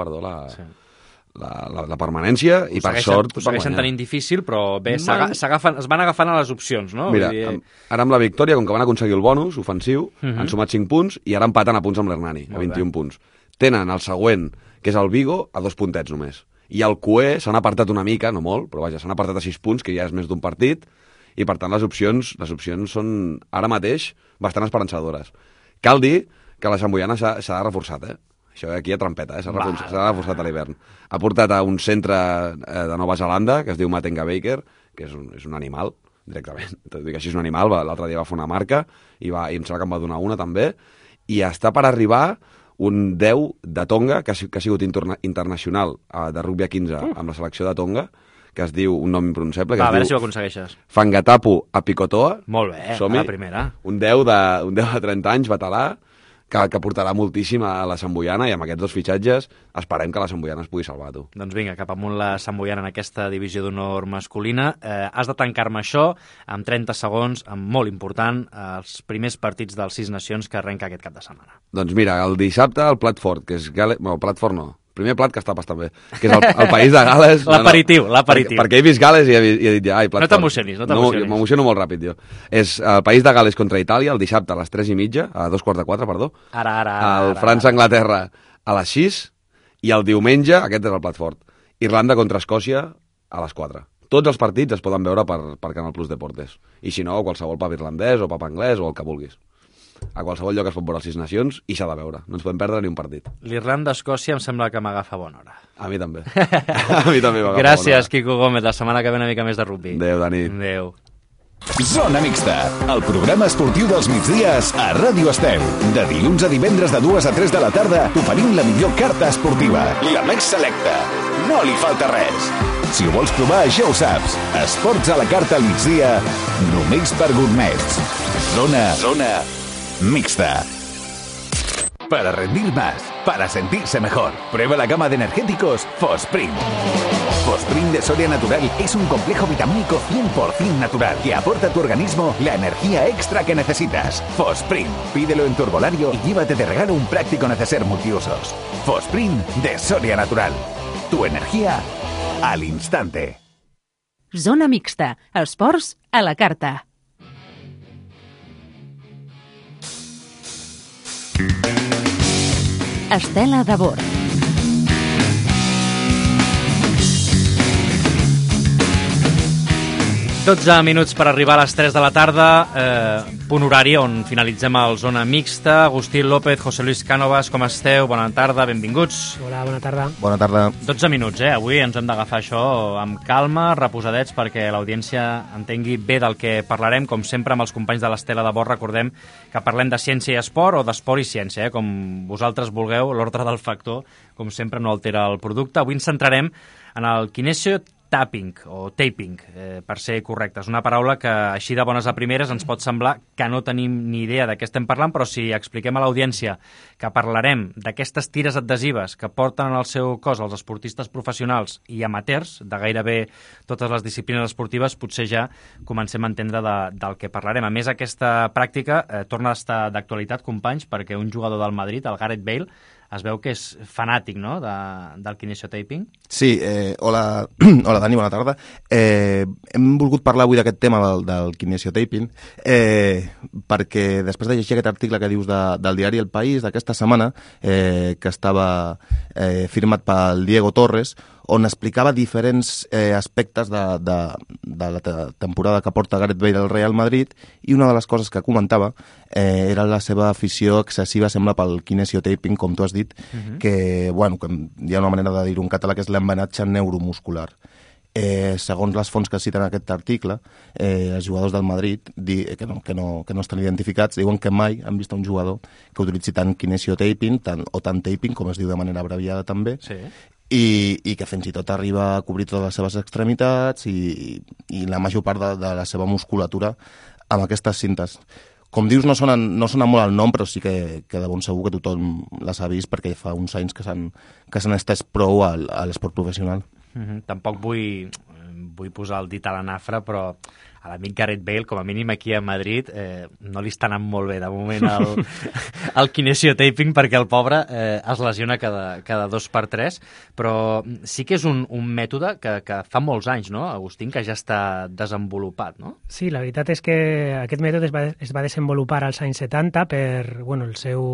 la permanència, i per sort ho segueixen tenint difícil, però bé, es van agafant a les opcions, no? Mira, ara amb la victòria, com que van aconseguir el bonus ofensiu, han sumat 5 punts i ara empaten a punts amb l'Hernani, a 21 punts. Tenen el següent, que és el Vigo, a 2 puntets només. I el QE s'han apartat una mica, no molt, però vaja, s'han apartat a 6 punts, que ja és més d'un partit, i per tant les opcions són ara mateix bastant esperançadores. Cal dir que la Samboiana s'ha reforçat, Això aquí hi ha trampeta, s'ha reforçat a l'hivern. Ha portat a un centre de Nova Zelanda, que es diu Matenga Baker, que és un animal, directament. T'ho dic així, és un animal. L'altre dia va fer una marca, i em sembla que em va donar una també, i està per arribar un 10 de Tonga, que ha sigut internacional de rugby a 15 amb la selecció de Tonga, que es diu un nom impronunciable, que a veure si ho aconsegueixes. Fangatapu Apikotoa. Molt bé, a la primera. Un 10 de 30 anys, veterà, que portarà moltíssim a la Samboiana, i amb aquests 2 fitxatges esperem que la Samboiana es pugui salvar, tu. Doncs vinga, cap amunt la Samboiana en aquesta divisió d'honor masculina. Has de tancar-me això amb 30 segons, amb molt important, els primers partits dels 6 nacions que arrenca aquest cap de setmana. Doncs mira, el dissabte el plat fort, que és plat fort no, primer plat que tapes també, que és el país de Gal·les. L'aperitiu. Perquè he vist Gal·les i he dit ja, plat fort. No t'emocionis. M'emociono molt ràpid, jo. És el país de Gal·les contra Itàlia, el dissabte a les 3:30, a 3:45, perdó. El França-Anglaterra a les 6, i el diumenge, aquest és el plat fort, Irlanda contra Escòcia a les 4. Tots els partits es poden veure per Canal Plus Deportes. I si no, qualsevol pub irlandès o pub anglès o el que vulguis. A qualsevol lloc es pot veure els 6 nacions i s'ha de veure. No ens podem perdre ni un partit. L'Irlanda-Escòcia em sembla que m'agafa bona hora. A mi també. A mi també m'agafa bona hora. Gràcies, Quico Gómez. La setmana que ve una mica més de rugby. Adéu, Dani. Adéu. Zona Mixta, el programa esportiu dels migdies a Ràdio Estel. De dilluns a divendres de 2 a 3 de la tarda t'oferim la millor carta esportiva, la més selecta. No li falta res. Si ho vols provar, ja ho saps. Esports a la carta al migdia, només per gourmets. Zona Mixta. para rendir más, para sentirse mejor. Prueba la gama de energéticos Fosprin. Fosprin de Soria Natural es un complejo vitamínico 100% natural que aporta a tu organismo la energía extra que necesitas. Fosprin, pídelo en tu herbolario y llévate de regalo un práctico neceser multiusos. Fosprin de Soria Natural. Tu energía al instante. Zona mixta. Esports a la carta. Estela de Bord. 12 minuts per arribar a les 3 de la tarda, punt horari on finalitzem el Zona Mixta. Agustí López, José Luis Cánovas, com esteu? Bona tarda, benvinguts. Hola, bona tarda. Bona tarda. 12 minuts, avui ens hem d'agafar això amb calma, reposadets, perquè l'audiència entengui bé del que parlarem. Com sempre, amb els companys de l'Estela de Bord, recordem que parlem de ciència i esport, o d'esport i ciència, com vosaltres vulgueu. L'ordre del factor, com sempre, no altera el producte. Avui ens centrarem en el kinesiotapping, o taping, per ser correctes. Una paraula que, així de bones a primeres, ens pot semblar que no tenim ni idea de què estem parlant, però si expliquem a l'audiència que parlarem d'aquestes tires adhesives que porten en el seu cos els esportistes professionals i amateurs de gairebé totes les disciplines esportives, potser ja comencem a entendre del que parlarem. A més, aquesta pràctica torna a estar d'actualitat, companys, perquè un jugador del Madrid, el Gareth Bale, es veu que és fanàtic, no?, del kinesiotaping. Sí, hola Dani, bona tarda. Hem volgut parlar avui d'aquest tema del kinesiotaping perquè després de llegir aquest article que dius del diari El País d'aquesta setmana, que estava firmat pel Diego Torres, on explicava diferents aspectes de la temporada que porta Gareth Bale al Real Madrid, i una de les coses que comentava era la seva afició excessiva, sembla, pel kinesiotaping, com tu has dit, que hi ha una manera de dir-ho en català, que és l'embenatge neuromuscular. Segons les fonts que citen en aquest article, els jugadors del Madrid, que no estan identificats, diuen que mai han vist un jugador que utilitzi tant kinesiotaping o tant taping, com es diu de manera abreviada també, i que fins i tot arriba a cobrir totes les seves extremitats i la major part de la seva musculatura amb aquestes cintes. Com dius, no sona molt el nom, però sí que de bon segur que tothom les ha vist, perquè fa uns anys que s'han estès prou a l'esport professional. Tampoc vull posar el dit a la nafra, però a l'amic Gareth Bale, com a mínim aquí a Madrid, no li està anant molt bé de moment el kinesiotaping, perquè el pobre es lesiona cada 2 per 3, però sí que és un mètode que fa molts anys, no, Agustín, que ja està desenvolupat, no? Sí, la veritat és que aquest mètode es va desenvolupar als anys 70 per, el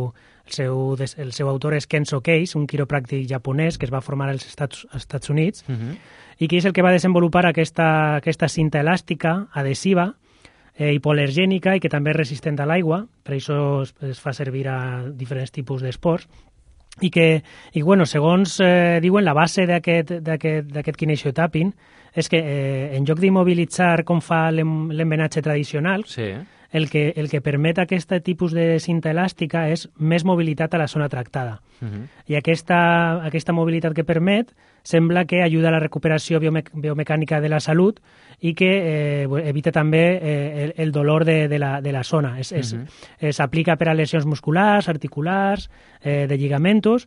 seu autor és Kenzo Case, un quiropràctic japonès que es va formar als Estats Units, i que és el que va desenvolupar aquesta cinta elàstica, adhesiva, hipoal·lergènica i que també és resistent a l'aigua, per això es fa servir a diferents tipus d'esports, i segons diuen, la base d'aquest kinesiotaping és que en lloc d'immobilitzar com fa l'embenatge tradicional, el que permet aquest tipus de cinta elàstica és més mobilitat a la zona tractada. I aquesta mobilitat que permet sembla que ajuda a la recuperació biomecànica de la salut i que evita també el dolor de la zona. S'aplica per a lesions musculars, articulars, de lligaments,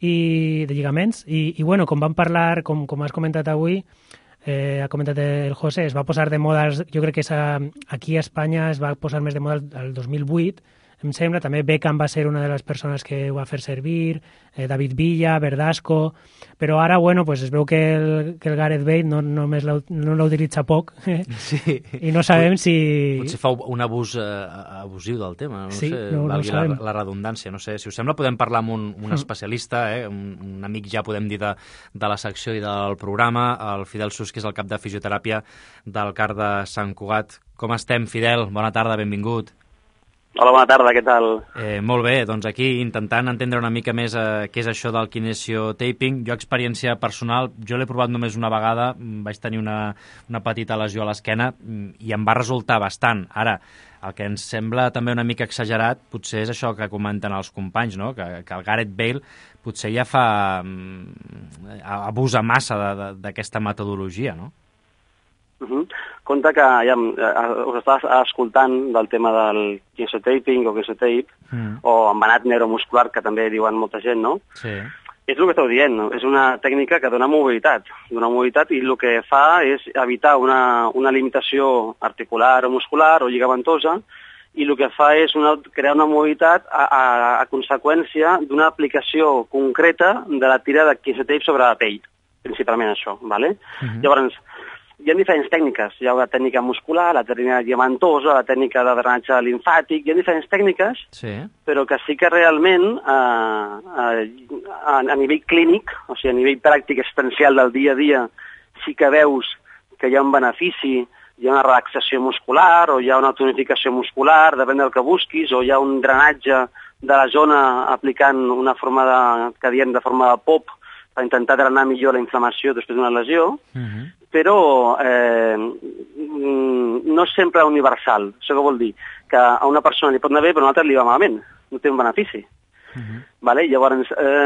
i com vam parlar, com has comentat avui, ha comentat el José, es va posar de moda, jo crec que aquí a Espanya es va posar més de moda el 2008, em sembla. També Beckham va ser una de les persones que ho va fer servir, David Villa, Verdasco, però ara, es veu que el Gareth Bale no l'utilitza poc, i no sabem si... Potser fa un abús abusiu del tema, no sé, valgui la redundància, no sé. Si us sembla, podem parlar amb un especialista, un amic, ja podem dir, de la secció i del programa, el Fidel Sus, que és el cap de fisioteràpia del CAR de Sant Cugat. Com estem, Fidel? Bona tarda, benvingut. Hola, bona tarda, què tal? Molt bé, doncs aquí intentant entendre una mica més què és això del kinesiotaping. Jo, experiència personal, jo l'he provat només una vegada, vaig tenir una petita lesió a l'esquena i em va resultar bastant. Ara, el que ens sembla també una mica exagerat potser és això que comenten els companys, no? Que el Gareth Bale potser ja abusa massa d'aquesta metodologia, no? Compte que ja, us estàs escoltant del tema del kinesiotaping o kinesiotap, o embenat neuromuscular, que també diuen molta gent, no? Sí. És el que esteu dient, no? És una tècnica que dona mobilitat, i el que fa és evitar una limitació articular o muscular o lligamentosa, i el que fa és crear una mobilitat a conseqüència d'una aplicació concreta de la tira de kinesiotap sobre la pell, principalment això, ¿vale? Llavors, hi ha diferents tècniques. Hi ha la tècnica muscular, la tècnica lligamentosa, la tècnica de drenatge limfàtic. Hi ha diferents tècniques, però que sí que realment a nivell clínic, o sigui, a nivell pràctic experiencial del dia a dia, sí que veus que hi ha un benefici, hi ha una relaxació muscular o hi ha una tonificació muscular, depèn del que busquis, o hi ha un drenatge de la zona aplicant una forma que diem de forma de pop per intentar drenar millor la inflamació després d'una lesió, però no és sempre universal. Això què vol dir? Que a una persona li pot anar bé, però a una altra li va malament. No té un benefici. Vale? Llavors,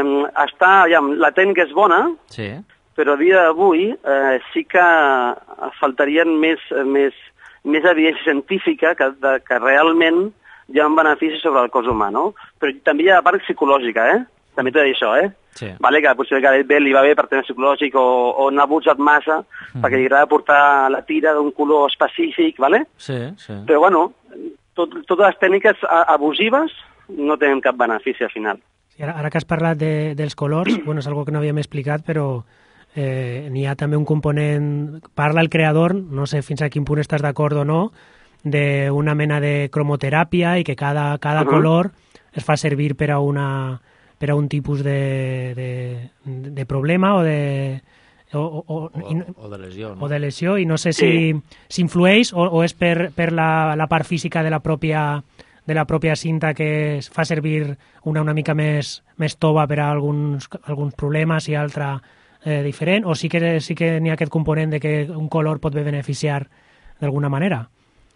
la tècnica és bona, però a dia d'avui sí que faltarien més evidència científica que realment hi ha un benefici sobre el cos humà, no? Però també hi ha la part psicològica, també t'he de dir això, Vale, que potser que bé li va bé per tema psicològic o n'ha abusat massa perquè li agrada portar la tira d'un color específic, vale? Però bueno, totes les tècniques abusives no tenen cap benefici al final. Ara que has parlat dels colors, bueno, és algo que no havíem explicat, però n'hi ha també un component, parla el creador, no sé fins a quin punt estàs d'acord o no, d'una mena de cromoteràpia i que cada color es fa servir per a un tipus de problema o de lesió, no? O de lesió, i no sé si influeix o és per la part física de la pròpia cinta que es fa servir una mica més tova per a alguns problemes i altra diferent, o sí que n'hi ha aquest component de que un color pot beneficiar d'alguna manera?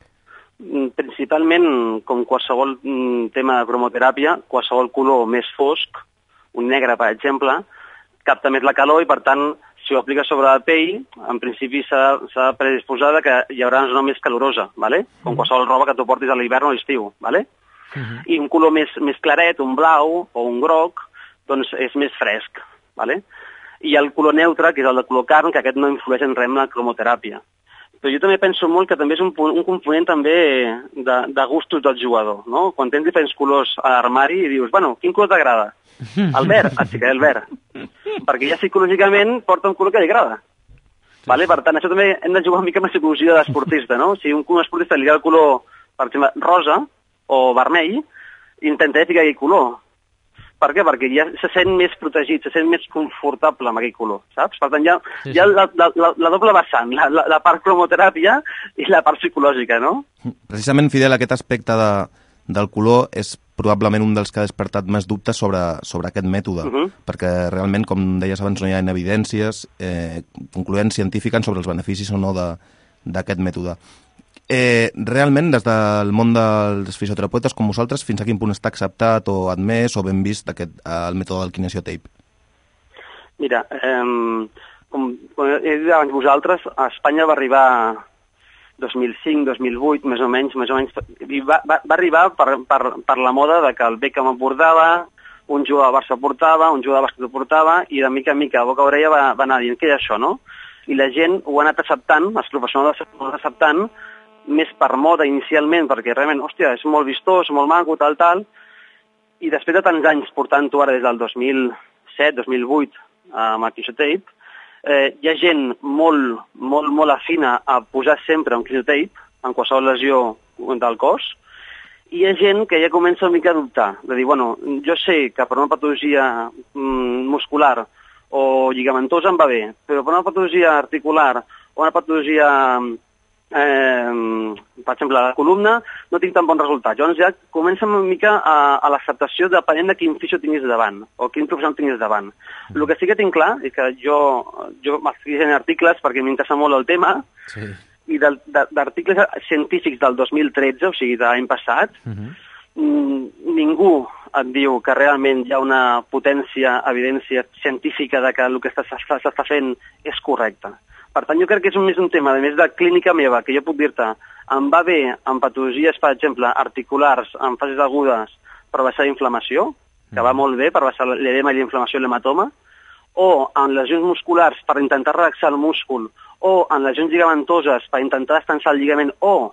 Principalment, com qualsevol tema de cromoteràpia, qualsevol color més fosc, un negre, per exemple, capta més la calor i, per tant, si ho apliques sobre la pell, en principi s'ha de predisposar que hi haurà una zona més calorosa, ¿vale? Com qualsevol roba que tu portis a l'hivern o a l'estiu, ¿vale? I un color més claret, un blau o un groc, doncs és més fresc, ¿vale? I hi ha el color neutre, que és el de color carn, que aquest no influeix en res en la cromoteràpia. Però jo també penso molt que també és un component també de gustos del jugador, no? Quan tens diferents colors a l'armari i dius, bueno, quin color t'agrada? El verd, et ficaré el verd. Perquè ja psicològicament porta un color que li agrada. Vale? Per tant, això també hem de jugar una mica amb la psicologia de l'esportista, no? Si un esportista li agrada el color, per exemple, rosa o vermell, intentaré ficar aquell color. Per què? Perquè ja se sent més protegit, se sent més confortable amb aquell color, saps? Per tant, hi ha la doble vessant, la part cromoteràpia i la part psicològica, no? Precisament, Fidel, aquest aspecte del color és probablement un dels que ha despertat més dubtes sobre aquest mètode, perquè realment, com deies abans, no hi ha evidències concloents científiques sobre els beneficis o no d'aquest mètode. Realment, des del món dels fisioterapeutes com vosaltres, fins a quin punt està acceptat o admès o ben vist el mètode del kinesiotape? Mira, com he dit abans vosaltres, a Espanya va arribar 2005, 2008, més o menys, va arribar per la moda de que el Beckham ho portava, un jugador de Barça ho portava, un jugador de bàsquet ho portava, i de mica en mica, a boca orella, va anar dient què és això, no? I la gent ho ha anat acceptant, els professionals ho han anat acceptant, més per moda inicialment, perquè realment, hòstia, és molt vistós, molt maco, tal, i després de tants anys portant-ho ara des del 2007, 2008, amb el kinesiotape, hi ha gent molt afina a posar sempre un kinesiotape en qualsevol lesió del cos, i hi ha gent que ja comença una mica a dubtar, de dir, bueno, jo sé que per una patologia muscular o lligamentosa em va bé, però per una patologia articular o una patologia per exemple, a la columna no tinc tan bon resultat. Llavors ja comença una mica a l'acceptació depenent de quin fisio tinguis davant o quin professional tinguis davant. El que sí que tinc clar és que jo m'escric en articles perquè m'interessa molt el tema, i d'articles científics del 2013, o sigui, de l'any passat, ningú et diu que realment hi ha una potència, evidència científica de que el que s'està fent és correcte. Per tant, jo crec que és més un tema, a més de clínica meva, que jo puc dir-te, em va bé en patologies, per exemple, articulars, en fases agudes, per baixar d'inflamació, que va molt bé per baixar l'edema i l'inflamació i l'hematoma, o en lesions musculars per intentar relaxar el múscul, o en lesions lligamentoses per intentar destensar el lligament, o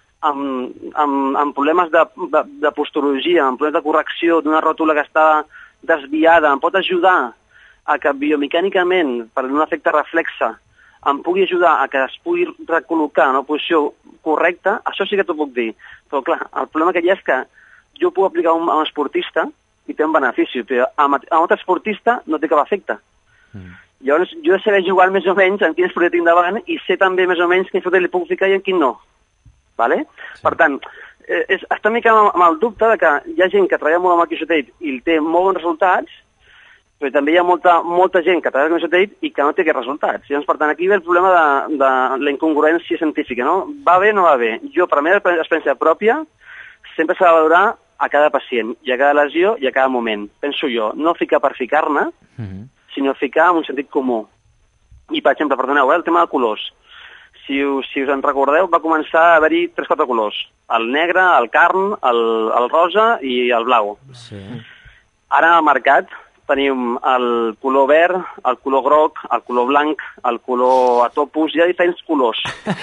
amb problemes de posturologia, amb problemes de correcció d'una ròtula que està desviada, em pot ajudar a que biomecànicament, per un efecte reflexe, em pugui ajudar a que es pugui recol·locar en una posició correcta, això sí que t'ho puc dir. Però clar, el problema que hi ha és que jo puc aplicar a un esportista i té un benefici, però a un altre esportista no té cap efecte. Llavors, jo he de saber jugar més o menys en quin esport tinc davant i sé també més o menys quin esport li puc ficar i en quin no. Vale? Sí. Per tant, està una mica amb el dubte de que hi ha gent que treballa molt amb el Quizotape i té molt bons resultats, però també hi ha molta gent que treballa amb el Quizotape i que no té aquests resultats. Llavors, per tant, aquí ve el problema de la incongruència científica, no? Va bé o no va bé? Jo, per la meva experiència pròpia, sempre s'ha de valorar a cada pacient, i a cada lesió i a cada moment. Penso jo, no ficar per ficar-ne, sinó ficar en un sentit comú. I, per exemple, perdoneu, el tema de colors. Si us en recordeu, va començar a haver-hi 3-4 colors. El negre, el carn, el rosa i el blau. Sí. Ara al mercat tenim el color verd, el color groc, el color blanc, el color atopus, hi ha diferents colors.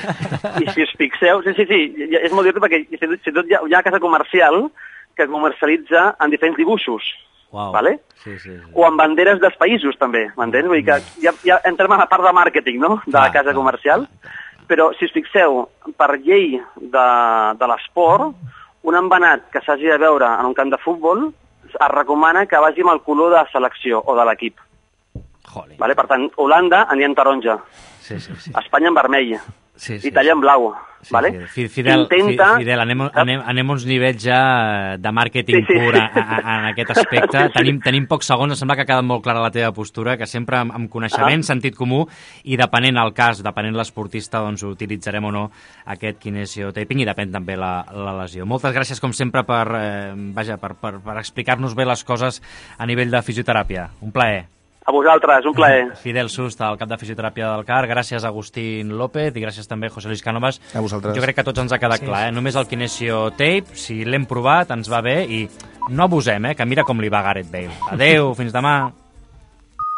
I si us fixeu, sí, és molt divertit perquè fins i tot hi ha una casa comercial que comercialitza en diferents dibuixos. Wow. Vale? Sí. O amb banderes dels països, també, m'entens? Vull dir que ja entrem a la part de màrqueting, no?, de la casa comercial. Però, si us fixeu, per llei de l'esport, un embenat que s'hagi de veure en un camp de futbol es recomana que vagi amb el color de selecció o de l'equip. Vale? Per tant, Holanda aniria en taronja, Espanya en vermell, Itàlia en blau. Vale? Fidel, anem uns nivells ja de màrqueting pur en aquest aspecte. Tenim pocs segons, em sembla que ha quedat molt clara la teva postura, que sempre amb coneixement, sentit comú, i depenent el cas, depenent l'esportista, doncs utilitzarem o no aquest kinesiotaping, i depèn també la lesió. Moltes gràcies, com sempre, per explicar-nos bé les coses a nivell de fisioteràpia. Un plaer. A vosaltres, un plaer. Fidel Sust, el cap de fisioteràpia del CAR. Gràcies, Agustín López, i gràcies també, José Luis Cánovas. A vosaltres. Jo crec que a tots ens ha quedat clar, Només el Kinesiotape, si l'hem provat, ens va bé, i no abusem, que mira com li va Gareth Bale. Adéu, fins demà.